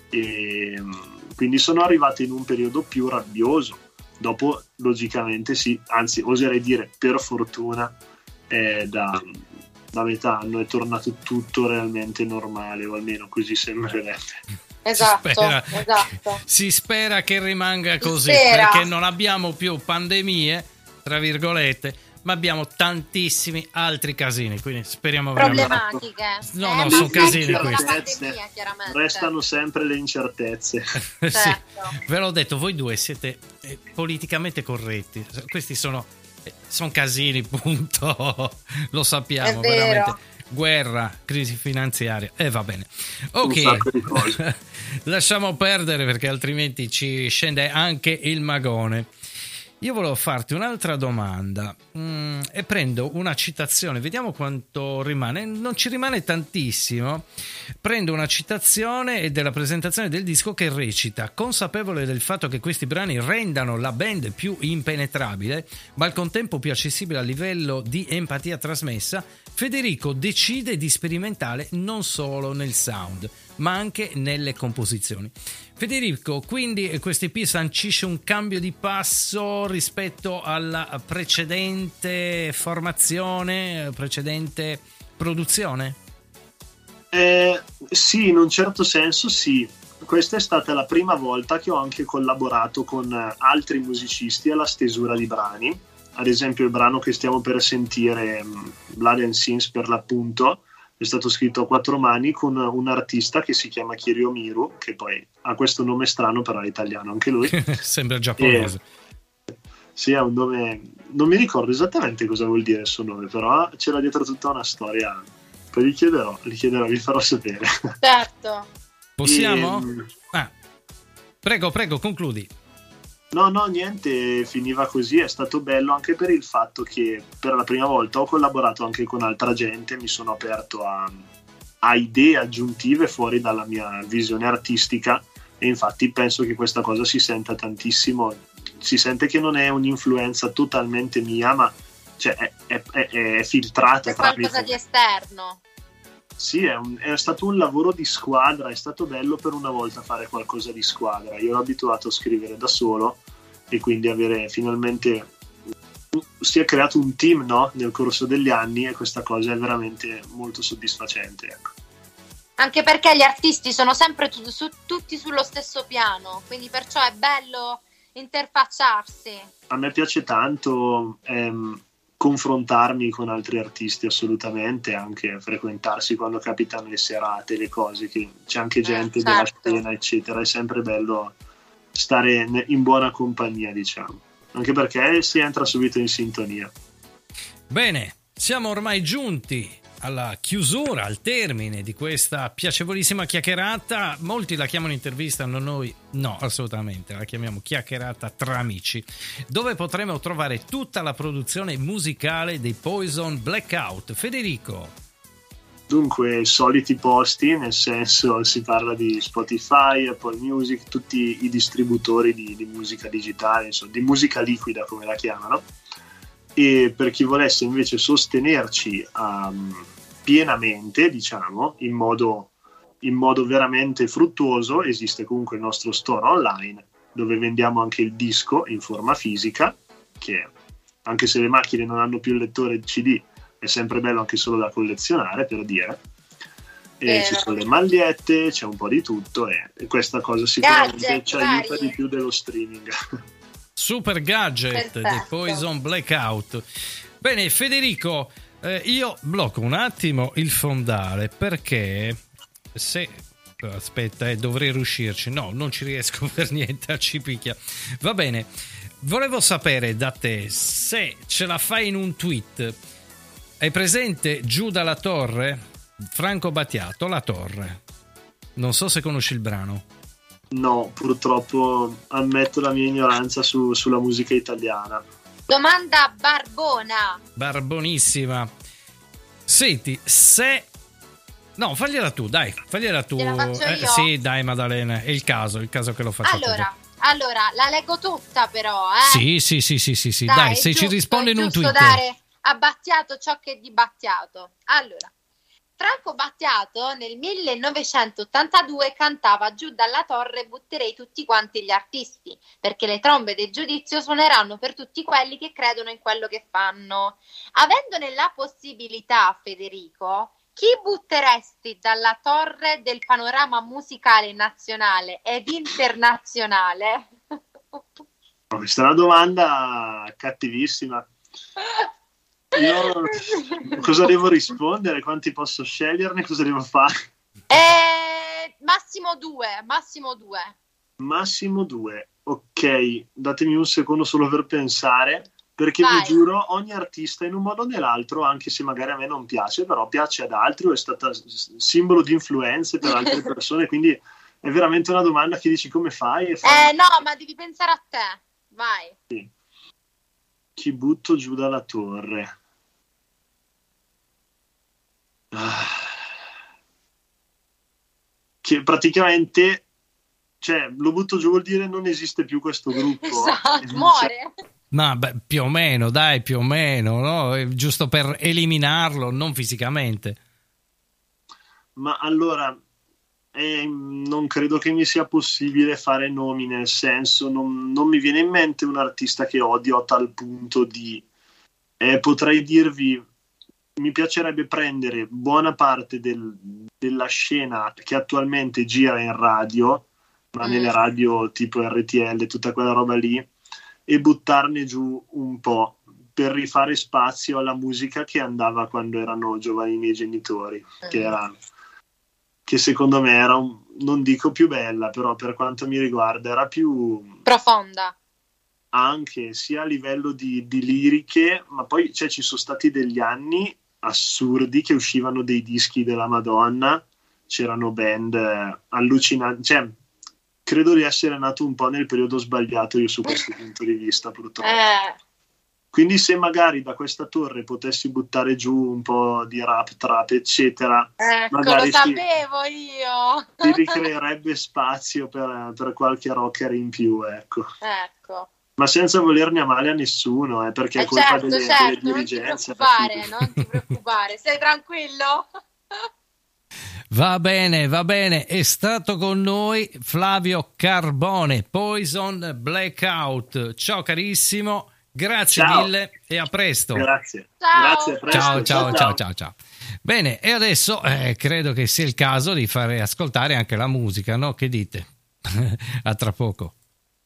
E quindi sono arrivato in un periodo più rabbioso. Dopo logicamente sì, anzi oserei dire per fortuna eh, da, da metà anno è tornato tutto realmente normale, o almeno così sembrerebbe. Esatto, Si spera, esatto. si spera che rimanga Si così, spera. perché non abbiamo più pandemie, tra virgolette, ma abbiamo tantissimi altri casini, quindi speriamo veramente. Problematiche. No, eh, no, ma sono sempre casini con la questi. pandemia, chiaramente. Restano sempre le incertezze. Sì, ve l'ho detto, voi due siete eh, politicamente corretti. Questi sono, eh, sono casini, punto. Lo sappiamo, È vero. veramente. Guerra, crisi finanziaria, e eh, va bene. Ok, Un sacco di cose. lasciamo perdere perché altrimenti ci scende anche il magone. Io volevo farti un'altra domanda mm, e prendo una citazione, vediamo quanto rimane, non ci rimane tantissimo. Prendo una citazione della presentazione del disco che recita: consapevole del fatto che questi brani rendano la band più impenetrabile ma al contempo più accessibile a livello di empatia trasmessa, Federico decide di sperimentare non solo nel sound ma anche nelle composizioni. Federico, quindi questo E P sancisce un cambio di passo rispetto alla precedente formazione, precedente produzione? Eh, sì, in un certo senso sì. Questa è stata la prima volta che ho anche collaborato con altri musicisti alla stesura di brani. Ad esempio il brano che stiamo per sentire, Blood and Sins per l'appunto, è stato scritto a quattro mani con un artista che si chiama Kirio Miru, che poi ha questo nome strano però è italiano anche lui. Sembra giapponese. E, sì, ha un nome, non mi ricordo esattamente cosa vuol dire il suo nome, però c'era dietro tutta una storia. Poi gli chiederò, gli chiederò, vi farò sapere. Certo. Possiamo? E, ah, prego, prego, concludi. No, no, niente, finiva così. È stato bello anche per il fatto che per la prima volta ho collaborato anche con altra gente, mi sono aperto a, a idee aggiuntive fuori dalla mia visione artistica e infatti penso che questa cosa si senta tantissimo. Si sente che non è un'influenza totalmente mia, ma cioè, è, è, è, è filtrata. È qualcosa di esterno. Sì, è, un, è stato un lavoro di squadra, è stato bello per una volta fare qualcosa di squadra. Io ero abituato a scrivere da solo e quindi avere finalmente si è creato un team, no? Nel corso degli anni, e questa cosa è veramente molto soddisfacente, ecco. Anche perché gli artisti sono sempre tu, su, tutti sullo stesso piano, quindi perciò è bello interfacciarsi. A me piace tanto ehm, confrontarmi con altri artisti, assolutamente, anche frequentarsi quando capitano le serate, le cose, che c'è anche gente eh, certo. della scena eccetera, è sempre bello stare in buona compagnia, diciamo, anche perché si entra subito in sintonia. Bene, siamo ormai giunti alla chiusura, al termine di questa piacevolissima chiacchierata. Molti la chiamano intervista, non noi no, assolutamente, la chiamiamo chiacchierata tra amici, dove potremo trovare tutta la produzione musicale dei Poison Blackout. Federico. Dunque, soliti posti, nel senso si parla di Spotify, Apple Music, tutti i distributori di, di musica digitale, insomma, di musica liquida come la chiamano. E per chi volesse invece sostenerci um, pienamente, diciamo, in modo, in modo veramente fruttuoso, esiste comunque il nostro store online dove vendiamo anche il disco in forma fisica, che anche se le macchine non hanno più il lettore C D è sempre bello anche solo da collezionare, per dire. E eh. ci sono le magliette, c'è un po' di tutto e, e questa cosa sicuramente Gadget, ci aiuta vari. di più dello streaming. Super gadget dei Poison Blackout. Bene, Federico, eh, io blocco un attimo il fondale perché se aspetta, eh, dovrei riuscirci. No, non ci riesco per niente, a cipicchia. Va bene, volevo sapere da te se ce la fai in un tweet. Hai presente Giù dalla torre? Franco Battiato, La Torre. Non so se conosci il brano. No, purtroppo ammetto la mia ignoranza su, sulla musica italiana. Domanda barbona. Barbonissima. Senti, se... No, fagliela tu, dai, fagliela tu. Gliela faccio Eh, io? sì, dai Maddalena, è il caso, è il caso che lo faccia Allora, allora, la leggo tutta però, eh. Sì, sì, sì, sì, sì, sì. Dai, Dai, è se ci giusto, risponde è in un giusto tweet. dare a Battiato ciò che è di Battiato. Allora, Franco Battiato nel millenovecentottantadue cantava Giù dalla torre butterei tutti quanti gli artisti, perché le trombe del giudizio suoneranno per tutti quelli che credono in quello che fanno. Avendone la possibilità, Federico, chi butteresti dalla torre del panorama musicale nazionale ed internazionale? Questa è una domanda cattivissima. Io cosa devo rispondere? Quanti posso sceglierne? Cosa devo fare? Eh, massimo due, massimo due. Massimo due. Ok, datemi un secondo solo per pensare, perché Vai. vi giuro, ogni artista in un modo o nell'altro, anche se magari a me non piace, però piace ad altri o è stata s- simbolo di influenze per altre persone, quindi è veramente una domanda che dici come fai e fai. Eh no, ma devi pensare a te. Vai. Sì. Chi butto giù dalla torre? Ah. Che praticamente, cioè, lo butto giù vuol dire non esiste più questo gruppo. Esatto, muore. Ma beh, più o meno, dai, più o meno, no? È giusto per eliminarlo, non fisicamente. Ma allora, eh, non credo che mi sia possibile fare nomi, nel senso, non, non mi viene in mente un artista che odio a tal punto di... Eh, potrei dirvi, mi piacerebbe prendere buona parte del- della scena che attualmente gira in radio, ma Mm. nelle radio tipo R T L, tutta quella roba lì, e buttarne giù un po' per rifare spazio alla musica che andava quando erano giovani i miei genitori, che era... che secondo me era, un, non dico più bella, però per quanto mi riguarda era più Profonda. anche sia a livello di, di liriche, ma poi cioè, ci sono stati degli anni assurdi che uscivano dei dischi della Madonna, c'erano band eh, allucinanti, cioè credo di essere nato un po' nel periodo sbagliato io su questo punto di vista, purtroppo. Eh, Quindi se magari da questa torre potessi buttare giù un po' di rap, trap, eccetera, ecco, magari lo si, sapevo io. si ricreerebbe spazio per, per qualche rocker in più, ecco. Ecco. Ma senza volerne a male a nessuno, eh, perché è Eh, colpa certo, delle, certo, delle non ti dirigenze. preoccupare, non ti preoccupare. Stai tranquillo? Va bene, va bene, è stato con noi Flavio Carbone, Poison Blackout. Ciao carissimo, grazie Ciao. mille e a presto. Grazie. Ciao. Grazie, a presto. Ciao, ciao, ciao, ciao, ciao. Bene, e adesso eh, credo che sia il caso di fare ascoltare anche la musica, no? Che dite? A tra poco.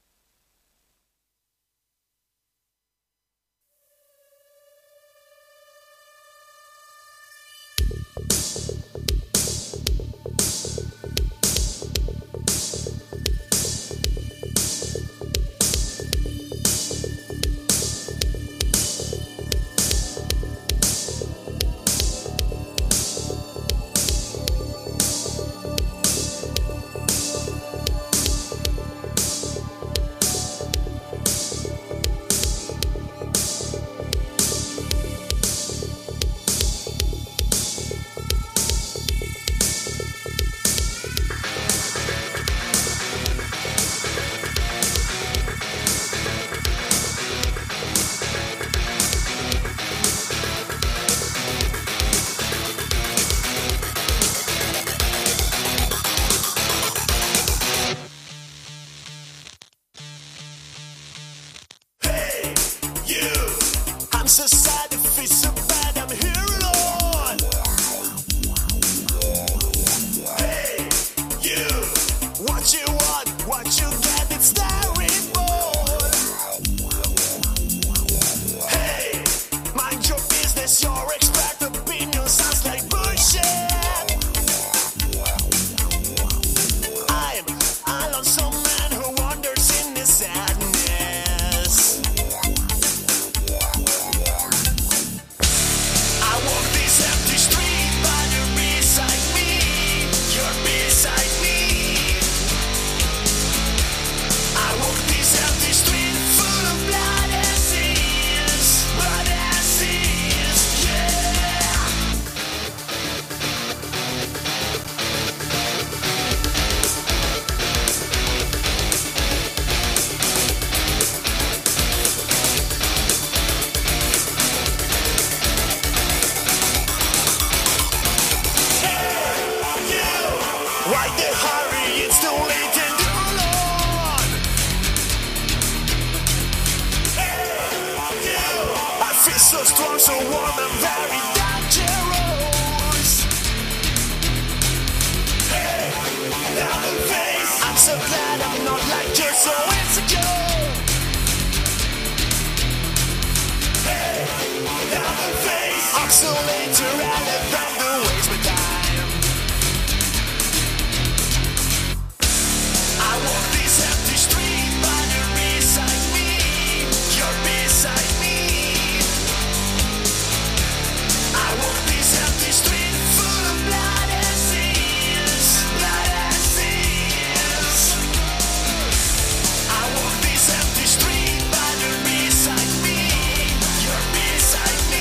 So strong, so warm, and very dangerous. Hey, double face. I'm so glad I'm not like you, so insecure. Hey, double face. so later I left from the waste my time. I walk this empty street, but you're beside me, you're beside me. I walk this empty street full of blood and tears, blood and tears. I walk this empty street, but you're beside me, you're beside me.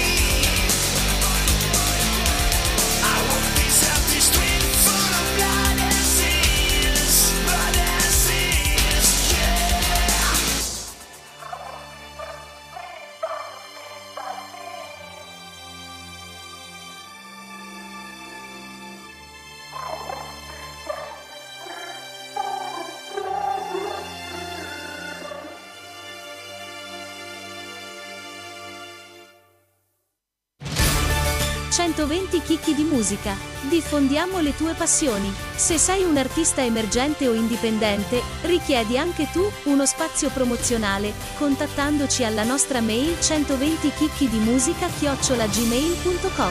I walk this empty street full of blood and tears, blood and tears, yeah. centoventi chicchi di musica. Diffondiamo le tue passioni. Se sei un artista emergente o indipendente, richiedi anche tu uno spazio promozionale, contattandoci alla nostra mail centoventi chicchi di musica chiocciola gmail punto com.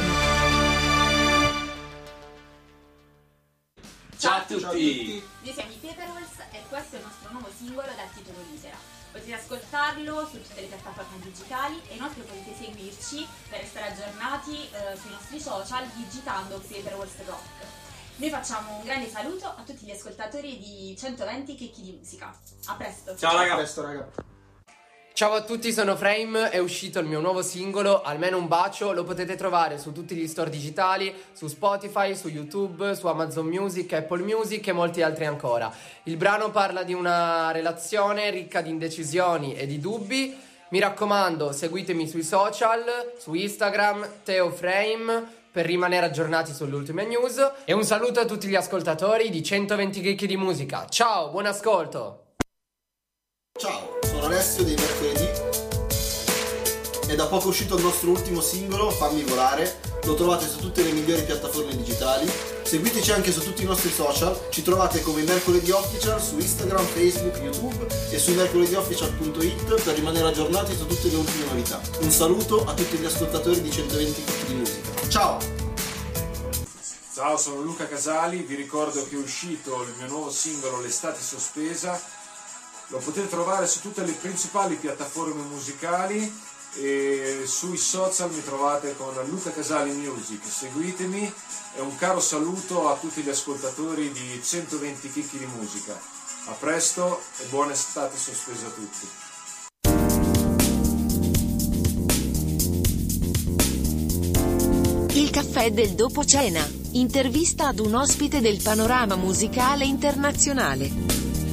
Ciao a tutti! Noi siamo i Paperwolves e questo è il nostro nuovo singolo dal titolo Misera. Potete ascoltarlo su tutte le piattaforme digitali e inoltre potete seguirci per restare aggiornati eh, sui nostri social digitando Paperwolves Rock. Noi facciamo un grande saluto a tutti gli ascoltatori di centoventi chicchi di musica. A presto! Ciao raga! A presto, raga. Ciao a tutti, sono Frame, è uscito il mio nuovo singolo, Almeno un bacio, lo potete trovare su tutti gli store digitali, su Spotify, su YouTube, su Amazon Music, Apple Music e molti altri ancora. Il brano parla di una relazione ricca di indecisioni e di dubbi. Mi raccomando, seguitemi sui social, su Instagram, TeoFrame, per rimanere aggiornati sulle ultime news. E un saluto a tutti gli ascoltatori di centoventi chicchi di musica. Ciao, buon ascolto! Ciao, sono Alessio dei Mercoledì. È da poco uscito il nostro ultimo singolo, Fammi volare. Lo trovate su tutte le migliori piattaforme digitali. Seguiteci anche su tutti i nostri social. Ci trovate come Mercoledì Official su Instagram, Facebook, YouTube e su mercolediofficial punto it per rimanere aggiornati su tutte le ultime novità. Un saluto a tutti gli ascoltatori di centoventi chicchi di musica. Ciao! Ciao, sono Luca Casali. Vi ricordo che è uscito il mio nuovo singolo L'estate sospesa. Lo potete trovare su tutte le principali piattaforme musicali e sui social mi trovate con Luca Casali Music. Seguitemi e un caro saluto a tutti gli ascoltatori di centoventi chicchi di musica. A presto e buona estate sospesa a tutti. Il caffè del dopo cena. Intervista ad un ospite del panorama musicale internazionale.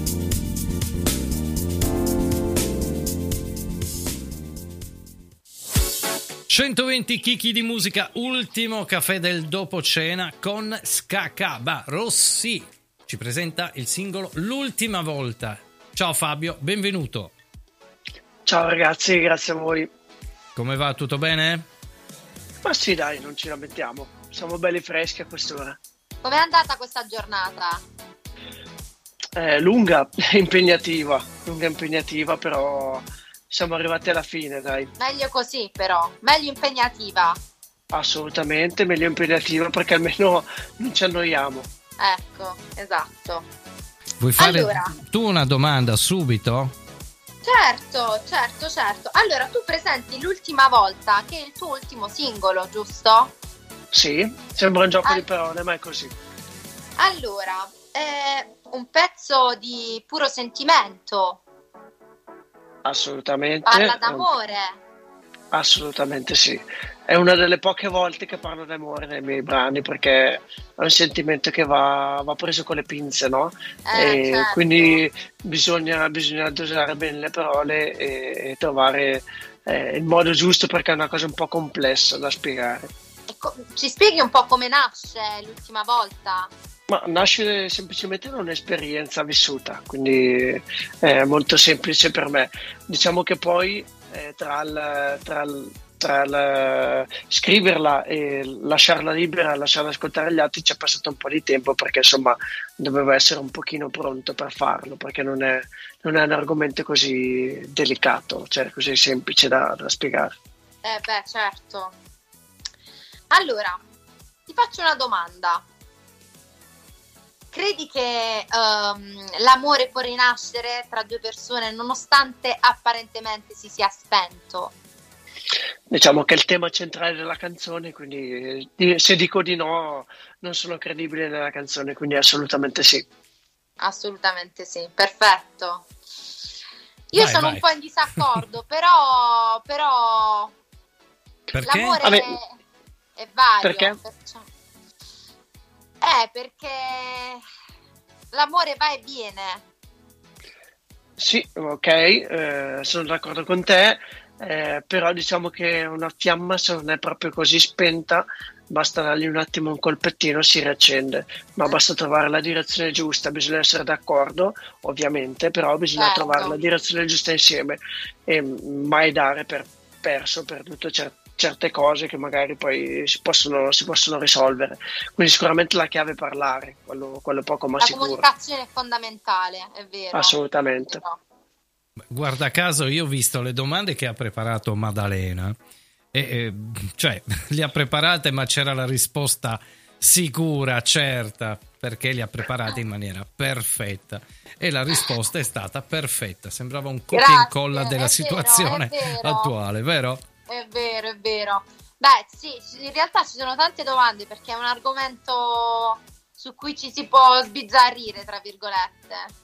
centoventi chicchi di musica, ultimo caffè del dopo cena con Scacaba Rossi. Ci presenta il singolo L'ultima volta. Ciao Fabio, benvenuto. Ciao ragazzi, grazie a voi. Come va, tutto bene? Ma sì dai, non ci lamentiamo, siamo belli freschi a quest'ora. Com'è andata questa giornata? Eh, lunga, impegnativa, lunga impegnativa, però siamo arrivati alla fine, dai. Meglio così però, meglio impegnativa. Assolutamente, meglio impegnativa perché almeno non ci annoiamo. Ecco, esatto. Vuoi fare allora, tu una domanda subito? Certo, certo, certo. Allora, tu presenti L'ultima volta, che è il tuo ultimo singolo, giusto? Sì, sembra un gioco All- di parole, ma è così. Allora, è un pezzo di puro sentimento. Assolutamente. Parla d'amore. Assolutamente sì. È una delle poche volte che parlo d'amore nei miei brani perché è un sentimento che va, va preso con le pinze, no? Eh, e certo. quindi bisogna, bisogna dosare bene le parole e, e trovare eh, il modo giusto perché è una cosa un po' complessa da spiegare. Ecco, ci spieghi un po' come nasce L'ultima volta? Ma nasce semplicemente da un'esperienza vissuta, quindi è molto semplice per me. Diciamo che poi eh, tra il, tra il, tra il scriverla e lasciarla libera, lasciarla ascoltare gli altri ci è passato un po' di tempo perché insomma dovevo essere un pochino pronto per farlo, perché non è, non è un argomento così delicato, cioè così semplice da, da spiegare. Eh beh, certo. Allora, ti faccio una domanda. Credi che um, l'amore può rinascere tra due persone nonostante apparentemente si sia spento? Diciamo che è il tema centrale della canzone, quindi eh, se dico di no non sono credibile nella canzone, quindi assolutamente sì. Assolutamente sì, perfetto. Io Vai, sono vai. un po' in disaccordo, però, però Perché? l'amore Vabbè. è, è vario. Perché? Perciò... Eh, perché l'amore va e viene. Sì, ok, eh, sono d'accordo con te, eh, però diciamo che una fiamma, se non è proprio così spenta, basta dargli un attimo un colpettino, si riaccende, ma basta trovare la direzione giusta, bisogna essere d'accordo, ovviamente, però bisogna Certo. trovare la direzione giusta insieme e mai dare per perso, perduto cer- certe cose che magari poi si possono, si possono risolvere. Quindi sicuramente la chiave è parlare, quello, quello poco ma La sicuro. comunicazione è fondamentale, è vero. Assolutamente. Guarda caso, io ho visto le domande che ha preparato Maddalena, e, e, cioè le ha preparate, ma c'era la risposta sicura, certa, perché le ha preparate in maniera perfetta e la risposta è stata perfetta. Sembrava un copia e Grazie, incolla è della vero, situazione è vero. attuale, vero? È vero, è vero. Beh, sì, in realtà ci sono tante domande perché è un argomento su cui ci si può sbizzarrire, tra virgolette.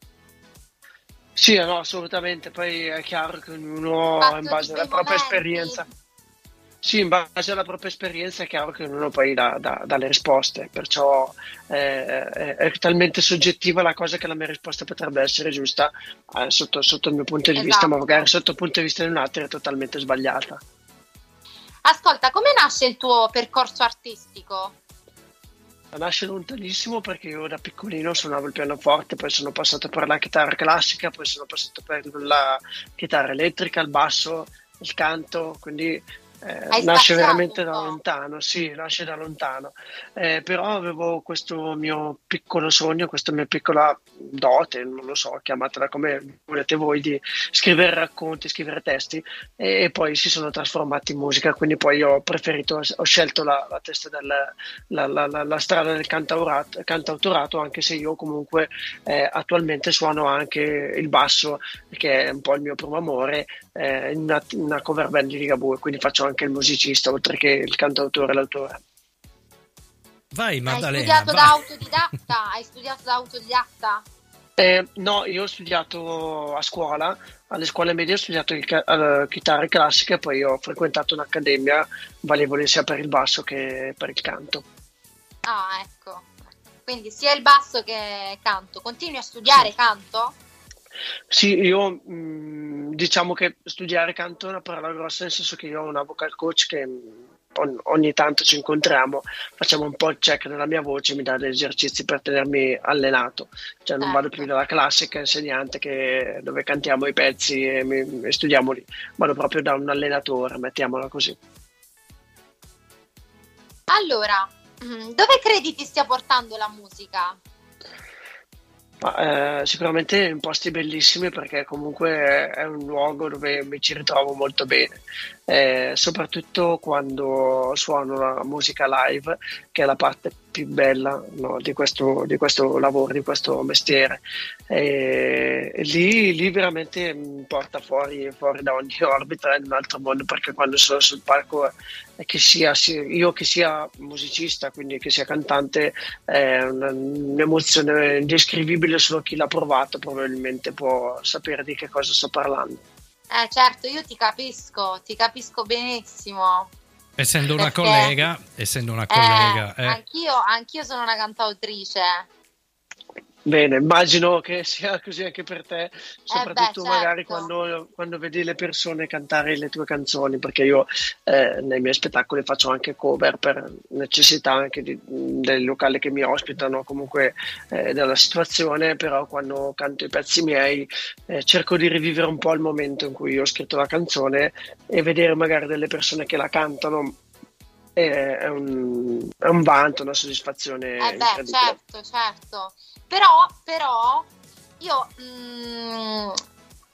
Sì, no, assolutamente. Poi è chiaro che ognuno, Fatto in base di alla quei propria momenti. esperienza, sì, in base alla propria esperienza è chiaro che ognuno poi dà, dà, dà le risposte. Perciò eh, è, è talmente soggettiva la cosa che la mia risposta potrebbe essere giusta eh, sotto, sotto il mio punto di vista, ma Esatto. magari sotto il punto di vista di un altro è totalmente sbagliata. Ascolta, come nasce il tuo percorso artistico? Nasce lontanissimo perché io da piccolino suonavo il pianoforte, poi sono passato per la chitarra classica, poi sono passato per la chitarra elettrica, il basso, il canto, quindi eh, Hai nasce spaziato veramente un da po'. lontano, sì, nasce da lontano. Eh, però avevo questo mio piccolo sogno, questa mia piccola dote, non lo so, chiamatela come volete voi, di scrivere racconti, scrivere testi, e, e poi si sono trasformati in musica, quindi poi ho preferito, ho scelto la, la testa del, la, la, la, la strada del cantautorato, cantautorato, anche se io comunque eh, attualmente suono anche il basso, che è un po' il mio primo amore, eh, in una, una cover band di Ligabue, quindi faccio anche il musicista oltre che il cantautore e l'autore. Vai Hai Maddalena, studiato vai. da autodidatta? Hai studiato da autodidatta? Eh, no, io ho studiato a scuola, alle scuole medie ho studiato il ca- eh, chitarre classiche, poi ho frequentato un'accademia valevole sia per il basso che per il canto. Ah, ecco. Quindi sia il basso che canto. Continui a studiare Sì. canto? Sì, io mh, diciamo che studiare canto è una parola grossa, nel senso che io ho una vocal coach che mh, ogni, ogni tanto ci incontriamo, facciamo un po' il check della mia voce, mi dà degli esercizi per tenermi allenato, cioè non vado più dalla classica insegnante che, dove cantiamo i pezzi e, mi, e studiamo lì, vado proprio da un allenatore, mettiamola così. Allora, dove credi ti stia portando la musica? Ma, eh, sicuramente in posti bellissimi perché comunque è un luogo dove mi ci ritrovo molto bene, eh, soprattutto quando suono la musica live, che è la parte più bella, no, di, questo, di questo lavoro, di questo mestiere. E, e lì, lì veramente mi porta fuori, fuori da ogni orbita in un altro mondo, perché quando sono sul palco, eh, che sia, sia io che sia musicista, quindi che sia cantante, è una, un'emozione indescrivibile, solo chi l'ha provato probabilmente può sapere di che cosa sto parlando. Eh certo, io ti capisco, ti capisco benissimo. Essendo una Perché- collega, essendo una collega, Eh, eh, Anch'io, anch'io sono una cantautrice. Bene, immagino che sia così anche per te, soprattutto beh, magari certo. quando, quando vedi le persone cantare le tue canzoni, perché io eh, nei miei spettacoli faccio anche cover per necessità anche di- del locale che mi ospitano, comunque eh, della situazione, però quando canto i pezzi miei eh, cerco di rivivere un po' il momento in cui ho scritto la canzone e vedere magari delle persone che la cantano. È, è, un, è un vanto, una soddisfazione Eh beh, incredibile. certo, certo. Però, però, io mm,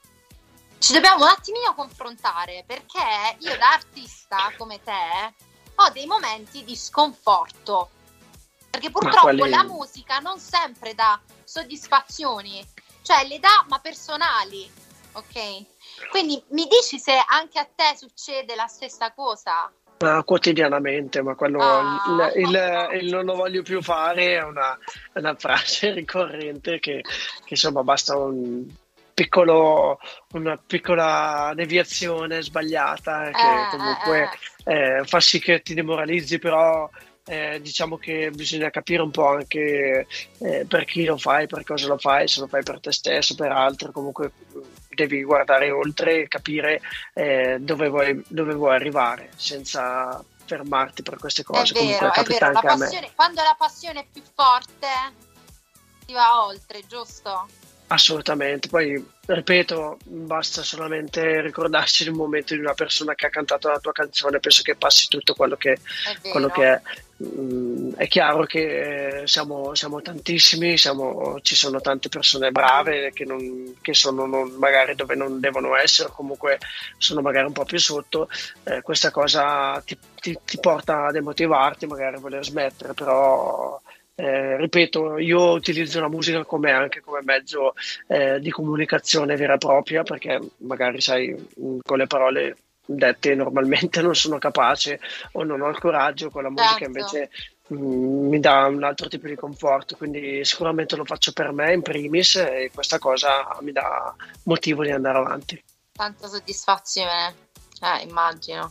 ci dobbiamo un attimino confrontare, perché io da artista come te ho dei momenti di sconforto, perché purtroppo quali... la musica non sempre dà soddisfazioni, cioè le dà ma personali, ok? Quindi mi dici se anche a te succede la stessa cosa? Ma quotidianamente, ma quello Ah. il, il- il non lo voglio più fare è una, è una frase ricorrente che, che insomma basta un piccolo, una piccola deviazione sbagliata che Eh, comunque eh, fa sì che ti demoralizzi, però eh, diciamo che bisogna capire un po' anche eh, per chi lo fai, per cosa lo fai, se lo fai per te stesso, per altri, comunque devi guardare oltre e capire eh, dove vuoi, dove vuoi arrivare senza fermarti per queste È cose. Comunque vero, è capita vero, la anche a me. passione, quando la passione è più forte si va oltre, giusto? Assolutamente, poi ripeto, basta solamente ricordarsi del momento di una persona che ha cantato la tua canzone, penso che passi tutto quello che È vero. quello che è. Mm, è chiaro che eh, siamo, siamo tantissimi, siamo, ci sono tante persone brave che, non, che sono non- magari dove non devono essere, o comunque sono magari un po' più sotto. Eh, questa cosa ti, ti- ti porta a demotivarti, magari a voler smettere, però eh, ripeto, io utilizzo la musica come anche come mezzo eh, di comunicazione vera e propria, perché magari sai, mh, con le parole dette normalmente non sono capace o non ho il coraggio, con la musica Certo. invece mh, mi dà un altro tipo di conforto, quindi sicuramente lo faccio per me in primis e questa cosa mi dà motivo di andare avanti. Tanta soddisfazione, eh, immagino.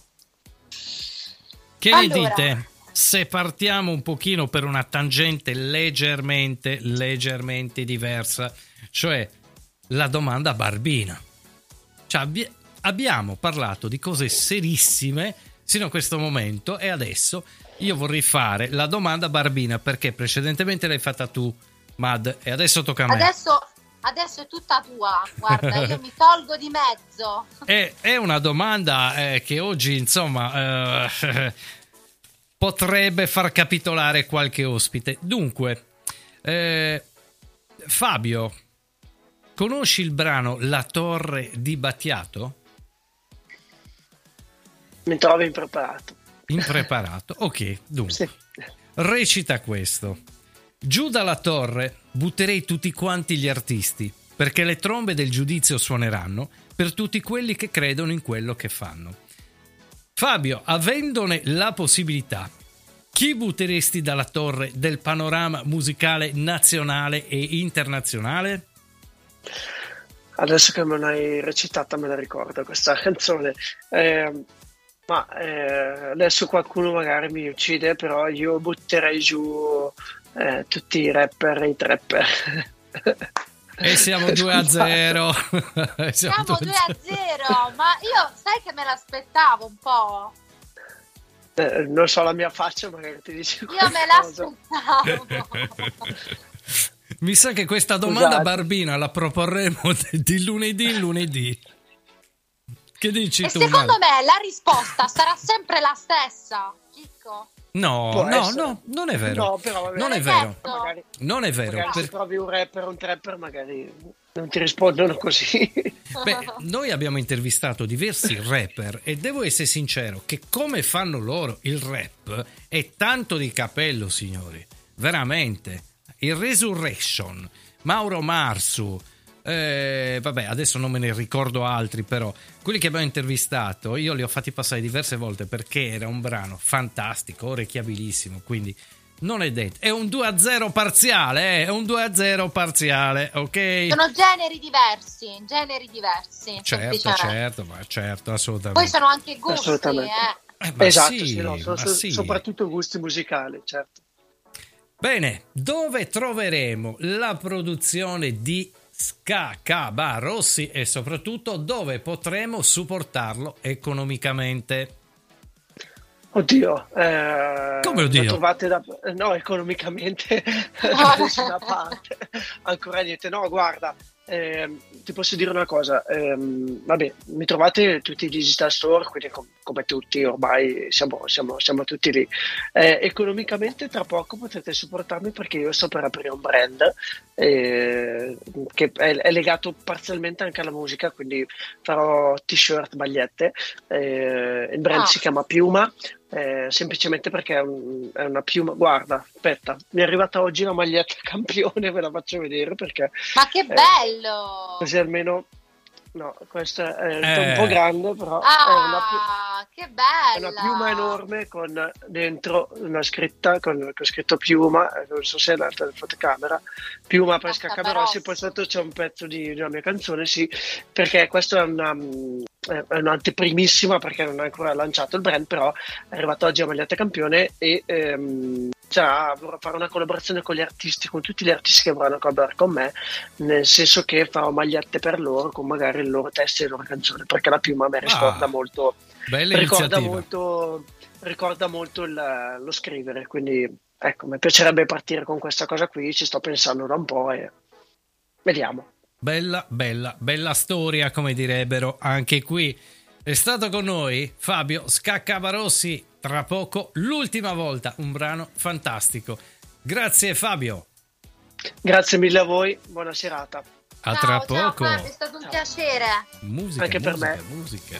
Che Allora. ne dite se partiamo un pochino per una tangente leggermente, leggermente diversa, cioè la domanda barbina? Cioè, abbi- abbiamo parlato di cose serissime sino a questo momento e adesso io vorrei fare la domanda barbina, perché precedentemente l'hai fatta tu, Mad, e adesso tocca a me. Adesso, adesso è tutta tua, guarda, io mi tolgo di mezzo. È, è una domanda eh, che oggi, insomma, eh, potrebbe far capitolare qualche ospite. Dunque, eh, Fabio, conosci il brano La Torre di Battiato? Mi trovo impreparato. Impreparato? Ok, dunque. Sì. Recita questo. Giù dalla torre butterei tutti quanti gli artisti, perché le trombe del giudizio suoneranno per tutti quelli che credono in quello che fanno. Fabio, avendone la possibilità, chi butteresti dalla torre del panorama musicale nazionale e internazionale? Adesso che me l'hai recitata me la ricordo questa canzone. Eh, ma eh, adesso qualcuno magari mi uccide, però io butterei giù eh, tutti i rapper e i trapper. E siamo due a zero. siamo Siamo due due a zero, ma io sai che me l'aspettavo un po'. Eh, non so la mia faccia, magari ti dice Io me l'aspettavo. Mi sa che questa domanda Scusate. barbina la proporremo di lunedì in lunedì. Che dici E tu? secondo Mad? me la risposta sarà sempre la stessa, Chicco. No, Può no, essere. no, non è vero. No, però vabbè, non è Perché vero. no? magari, Non è vero. magari per- se trovi un rapper o un trapper magari non ti rispondono così. Beh, noi abbiamo intervistato diversi rapper e devo essere sincero che come fanno loro il rap è tanto di capello, signori. Veramente. Il Resurrection, Mauro Marsu, eh, vabbè, adesso non me ne ricordo altri, però quelli che abbiamo intervistato io li ho fatti passare diverse volte perché era un brano fantastico, orecchiabilissimo, quindi non è detto. È un due a zero parziale, eh, è un due a zero parziale, ok? Sono generi diversi, generi diversi. Certo, semplicemente. certo, ma certo, assolutamente. Poi sono anche gusti, Assolutamente. eh. Eh, ma Esatto, sì, sì, no, sono ma so- sì. soprattutto gusti musicali, certo. Bene, dove troveremo la produzione di Scacaba Rossi e soprattutto dove potremo supportarlo economicamente? Oddio, eh, Come oddio? la trovate da, no, economicamente da nessuna parte, ancora niente. No, guarda, ehm, ti posso dire una cosa, ehm, vabbè, mi trovate tutti i digital store, quindi com- come tutti ormai siamo, siamo, siamo tutti lì. Eh, economicamente tra poco potete supportarmi perché io sto per aprire un brand eh, che è, è legato parzialmente anche alla musica, quindi farò t-shirt, magliette, eh, il brand Ah. si chiama Piuma. eh, semplicemente perché è, un, è una piuma. Guarda, aspetta, mi è arrivata oggi la maglietta campione, ve la faccio vedere perché... Ma che eh, bello! così almeno... No, questa è Eh. un po' grande, però Ah, è una pi- che è bella! una piuma enorme con dentro una scritta con, con scritto piuma, eh, non so se è l'altra fotocamera, piuma per Scaccabarossi, poi sotto c'è un pezzo di, di una mia canzone, sì, perché questo è una mm, è un'anteprimissima perché non è ancora lanciato il brand, però è arrivato oggi a Maglietta Campione e ehm, cioè, vorrò fare una collaborazione con gli artisti, con tutti gli artisti che vorranno collaborare con me, nel senso che farò magliette per loro con magari il loro testo e le loro canzoni, perché la piuma mi ricorda Ah, molto bella ricorda iniziativa. molto ricorda molto il- lo scrivere, quindi ecco, mi piacerebbe partire con questa cosa qui, ci sto pensando da un po' e vediamo. Bella, bella, bella storia, come direbbero anche qui. È stato con noi Fabio Scaccabarossi. Tra poco, l'ultima volta, un brano fantastico. Grazie Fabio. Grazie mille a voi, buona serata. A Ciao, tra ciao, poco. Fabio, è stato un piacere. Musica, Anche per musica, me. musica.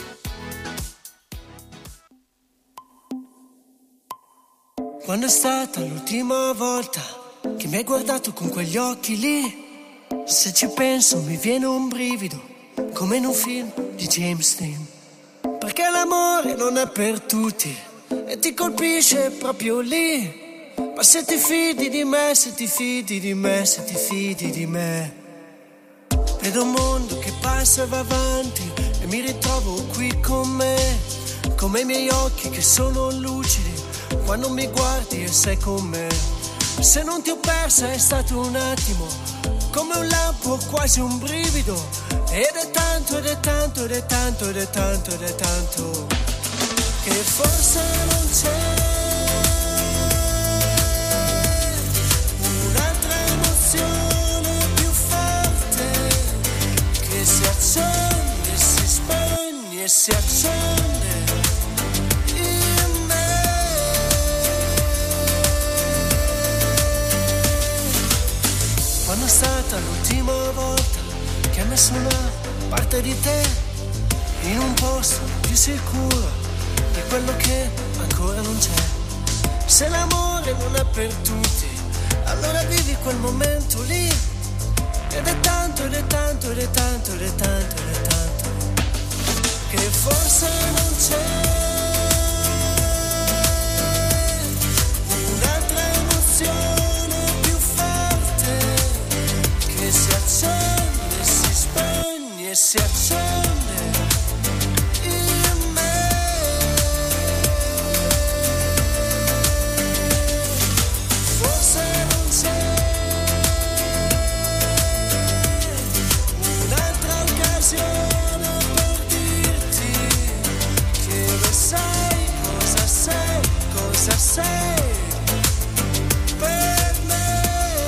Quando è stata l'ultima volta che mi hai guardato con quegli occhi lì? Se ci penso mi viene un brivido, come in un film di James Dean. Perché l'amore non è per tutti e ti colpisce proprio lì. Ma se ti fidi di me, se ti fidi di me, se ti fidi di me. Vedo un mondo che passa e va avanti e mi ritrovo qui con me, come i miei occhi che sono lucidi quando mi guardi e sei con me. Se non ti ho persa è stato un attimo, come un lampo, quasi un brivido. Ed è tanto, ed è tanto, ed è tanto, ed è tanto, ed è tanto, che forse non c'è un'altra emozione più forte che si accende, si spegne e si accende in me. Quando è stata l'ultima volta che hai messo una parte di te in un posto più sicuro di quello che ancora non c'è? Se l'amore non è per tutti, allora vivi quel momento lì. Ed è tanto, ed è tanto, ed è tanto, ed è tanto, ed è tanto, che forse non c'è un'altra emozione più forte che si accende, si spegne e si accende in me. Forse non c'è un'altra occasione per dirti che lo sai cosa sei, cosa sei per me.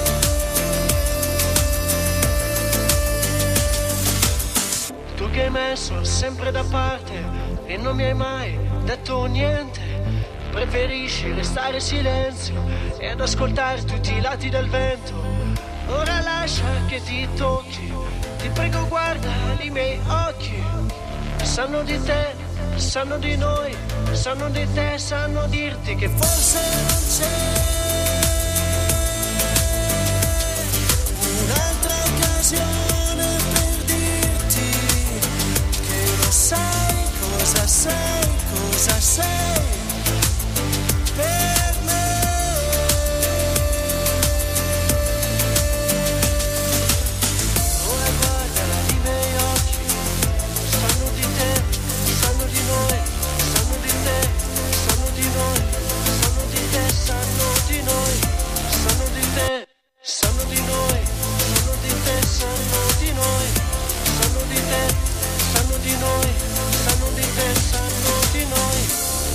Tu che hai messo sempre da parte e non mi hai mai detto niente, preferisci restare in silenzio ed ascoltare tutti i lati del vento. Ora lascia che ti tocchi, ti prego guarda i miei occhi, sanno di te, sanno di noi, sanno di te, sanno dirti che forse non c'è un'altra occasione per dirti che lo sai cosa sei, cosa sei per me. Ora guardala i miei occhi, sanno di te, sanno di noi, sanno di te, sanno di noi, sanno di te, sanno di noi, sanno di te, sanno di noi, sanno di te, sanno di noi, sanno di te, sanno di noi, sanno di te, sanno di noi.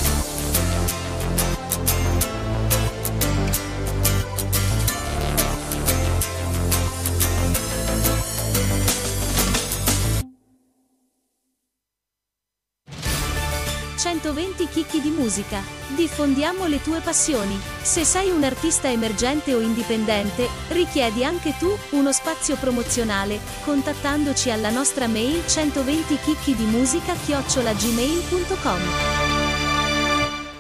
centoventi chicchi di musica. Diffondiamo le tue passioni. Se sei un artista emergente o indipendente, richiedi anche tu uno spazio promozionale, contattandoci alla nostra mail centoventi chicchi di musica chiocciola gmail punto com.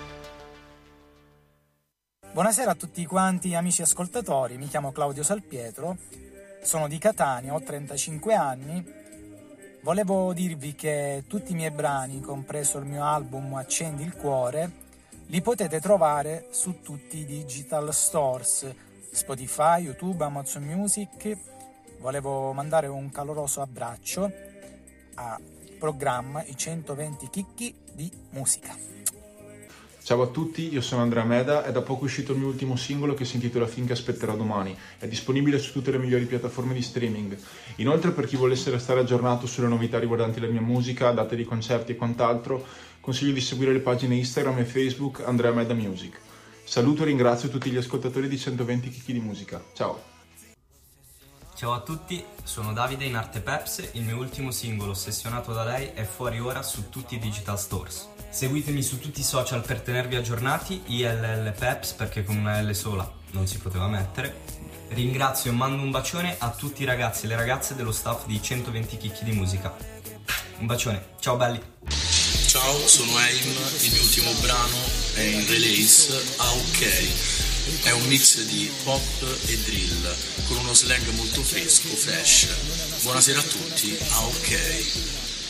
Buonasera a tutti quanti amici ascoltatori, mi chiamo Claudio Salpietro, sono di Catania, ho trentacinque anni. Volevo dirvi che tutti i miei brani, compreso il mio album Accendi il cuore, li potete trovare su tutti i digital stores, Spotify, YouTube, Amazon Music. Volevo mandare un caloroso abbraccio a programma I centoventi chicchi di musica. Ciao a tutti, io sono Andrea Meda, è da poco uscito il mio ultimo singolo che si intitola Finché aspetterò domani. È disponibile su tutte le migliori piattaforme di streaming. Inoltre, per chi volesse restare aggiornato sulle novità riguardanti la mia musica, date di concerti e quant'altro, consiglio di seguire le pagine Instagram e Facebook Andrea Meda Music. Saluto e ringrazio tutti gli ascoltatori di centoventi chicchi di musica. Ciao! Ciao a tutti, sono Davide in arte Peps, il mio ultimo singolo Ossessionato da lei è fuori ora su tutti i digital stores. Seguitemi su tutti i social per tenervi aggiornati, I L L Peps perché con una L sola non si poteva mettere. Ringrazio e mando un bacione a tutti i ragazzi e le ragazze dello staff di centoventi chicchi di musica. Un bacione, ciao belli! Ciao, sono Aim, il mio ultimo brano è in release a OK. È un mix di pop e drill con uno slang molto fresco, fresh. Buonasera a tutti, a OK.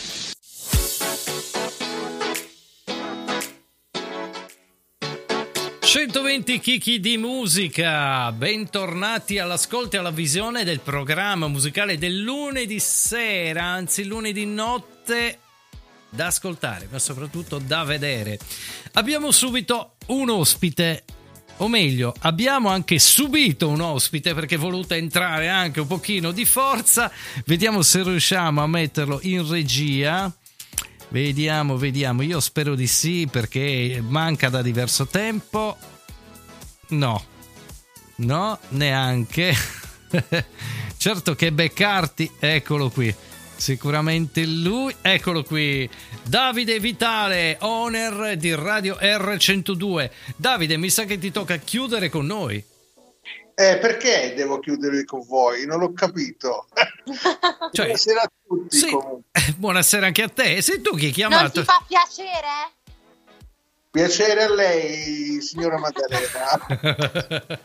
centoventi chicchi di musica, bentornati all'ascolto e alla visione del programma musicale del lunedì sera, anzi lunedì notte, da ascoltare ma soprattutto da vedere. Abbiamo subito un ospite, o meglio abbiamo anche subito un ospite perché è voluto entrare anche un pochino di forza. Vediamo se riusciamo a metterlo in regia. Vediamo, vediamo, io spero di sì perché manca da diverso tempo. No, no, neanche. Certo che beccarti, eccolo qui, sicuramente lui, eccolo qui, Davide Vitale, owner di Radio R centodue. Davide, mi sa che ti tocca chiudere con noi. Eh, perché devo chiudere con voi? Non l'ho capito. Cioè, buonasera a tutti. Sì, buonasera anche a te. Sei tu chi hai chiamato? Non ti fa piacere? Piacere a lei, signora Maddalena.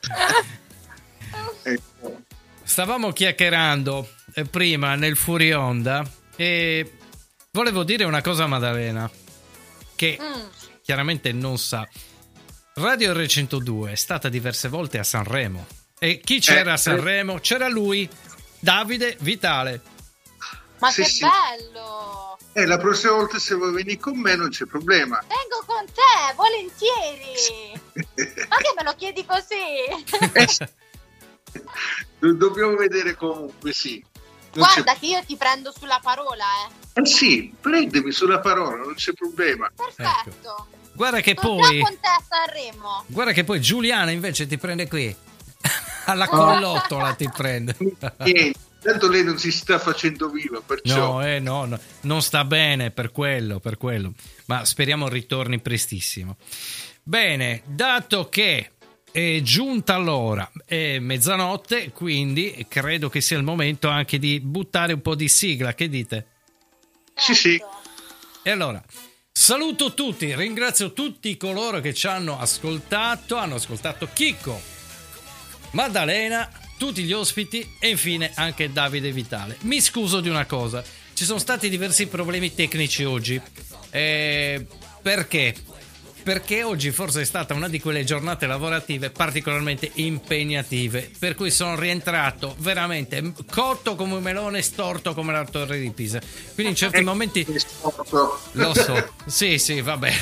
Ecco. Stavamo chiacchierando eh, prima nel fuori onda e volevo dire una cosa a Maddalena che mm. chiaramente non sa. Radio R centodue è stata diverse volte a Sanremo e chi c'era eh, a Sanremo? C'era lui, Davide Vitale. Ma sì, che sì. bello! Eh, la prossima volta se vuoi venire con me non c'è problema. Vengo con te, volentieri. Ma che me lo chiedi così? Dobbiamo vedere comunque, sì. Non Guarda c'è... che io ti prendo sulla parola, eh. Eh sì, prendimi sulla parola, non c'è problema. Perfetto. Ecco. Guarda che Sono poi già con te a Sanremo. Guarda che poi Giuliana invece ti prende qui. Alla collottola ti prende. Niente, tanto lei non si sta facendo viva, perciò. No, eh, no, no, non sta bene per quello, per quello. Ma speriamo ritorni prestissimo. Bene, dato che è giunta l'ora, è mezzanotte, quindi credo che sia il momento anche di buttare un po' di sigla. Che dite? Sì, sì. E allora, saluto tutti, ringrazio tutti coloro che ci hanno ascoltato, hanno ascoltato Chicco, Maddalena, tutti gli ospiti e infine anche Davide Vitale. Mi scuso di una cosa, ci sono stati diversi problemi tecnici oggi. Eh, perché? Perché oggi forse è stata una di quelle giornate lavorative particolarmente impegnative, per cui sono rientrato veramente cotto come un melone, storto come la torre di Pisa. Quindi in certi momenti lo so, sì sì vabbè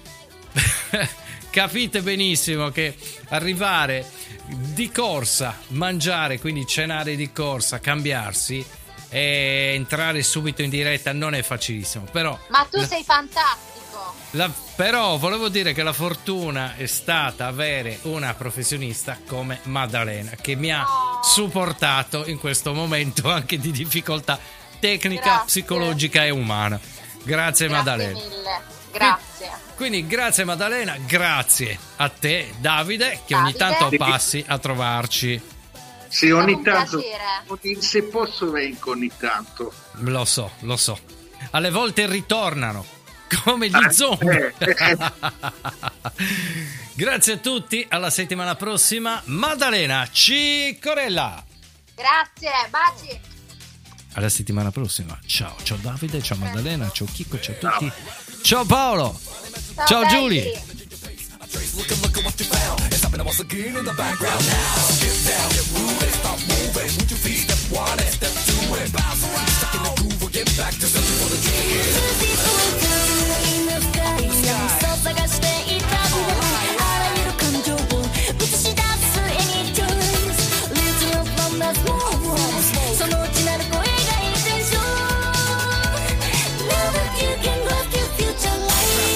capite benissimo che arrivare di corsa, mangiare, quindi cenare di corsa, cambiarsi e entrare subito in diretta non è facilissimo, però ma tu sei fantastico. La, però volevo dire che la fortuna è stata avere una professionista come Maddalena che mi ha oh. supportato in questo momento anche di difficoltà tecnica, grazie. Psicologica e umana. Grazie, grazie Maddalena. Mille. Grazie. Quindi, quindi grazie Maddalena, grazie a te Davide che Davide. ogni tanto passi a trovarci. Sì, ogni tanto, se posso vengo ogni tanto. Lo so, lo so. Alle volte ritornano come gli zombie. Grazie a tutti, alla settimana prossima. Maddalena Ciccorella. Grazie, baci. Alla settimana prossima. Ciao, ciao Davide, ciao Maddalena, ciao Chicco, ciao a tutti. Ciao Paolo. Ciao, ciao Giulia. Look at, look at what you found. It's happening once again in the background now. Get down, get moving, stop moving. Move your feet, step one and step two and bounce around. Stuck in the groove, we'll get back to something for the kids. In the sky,そう探していたあらゆる感情を映し出す any choice. Little from the small ones. そのうちなる声がインテンション。Now that you can grasp your future life.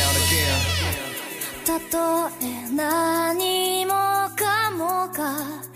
たとえ何もかもが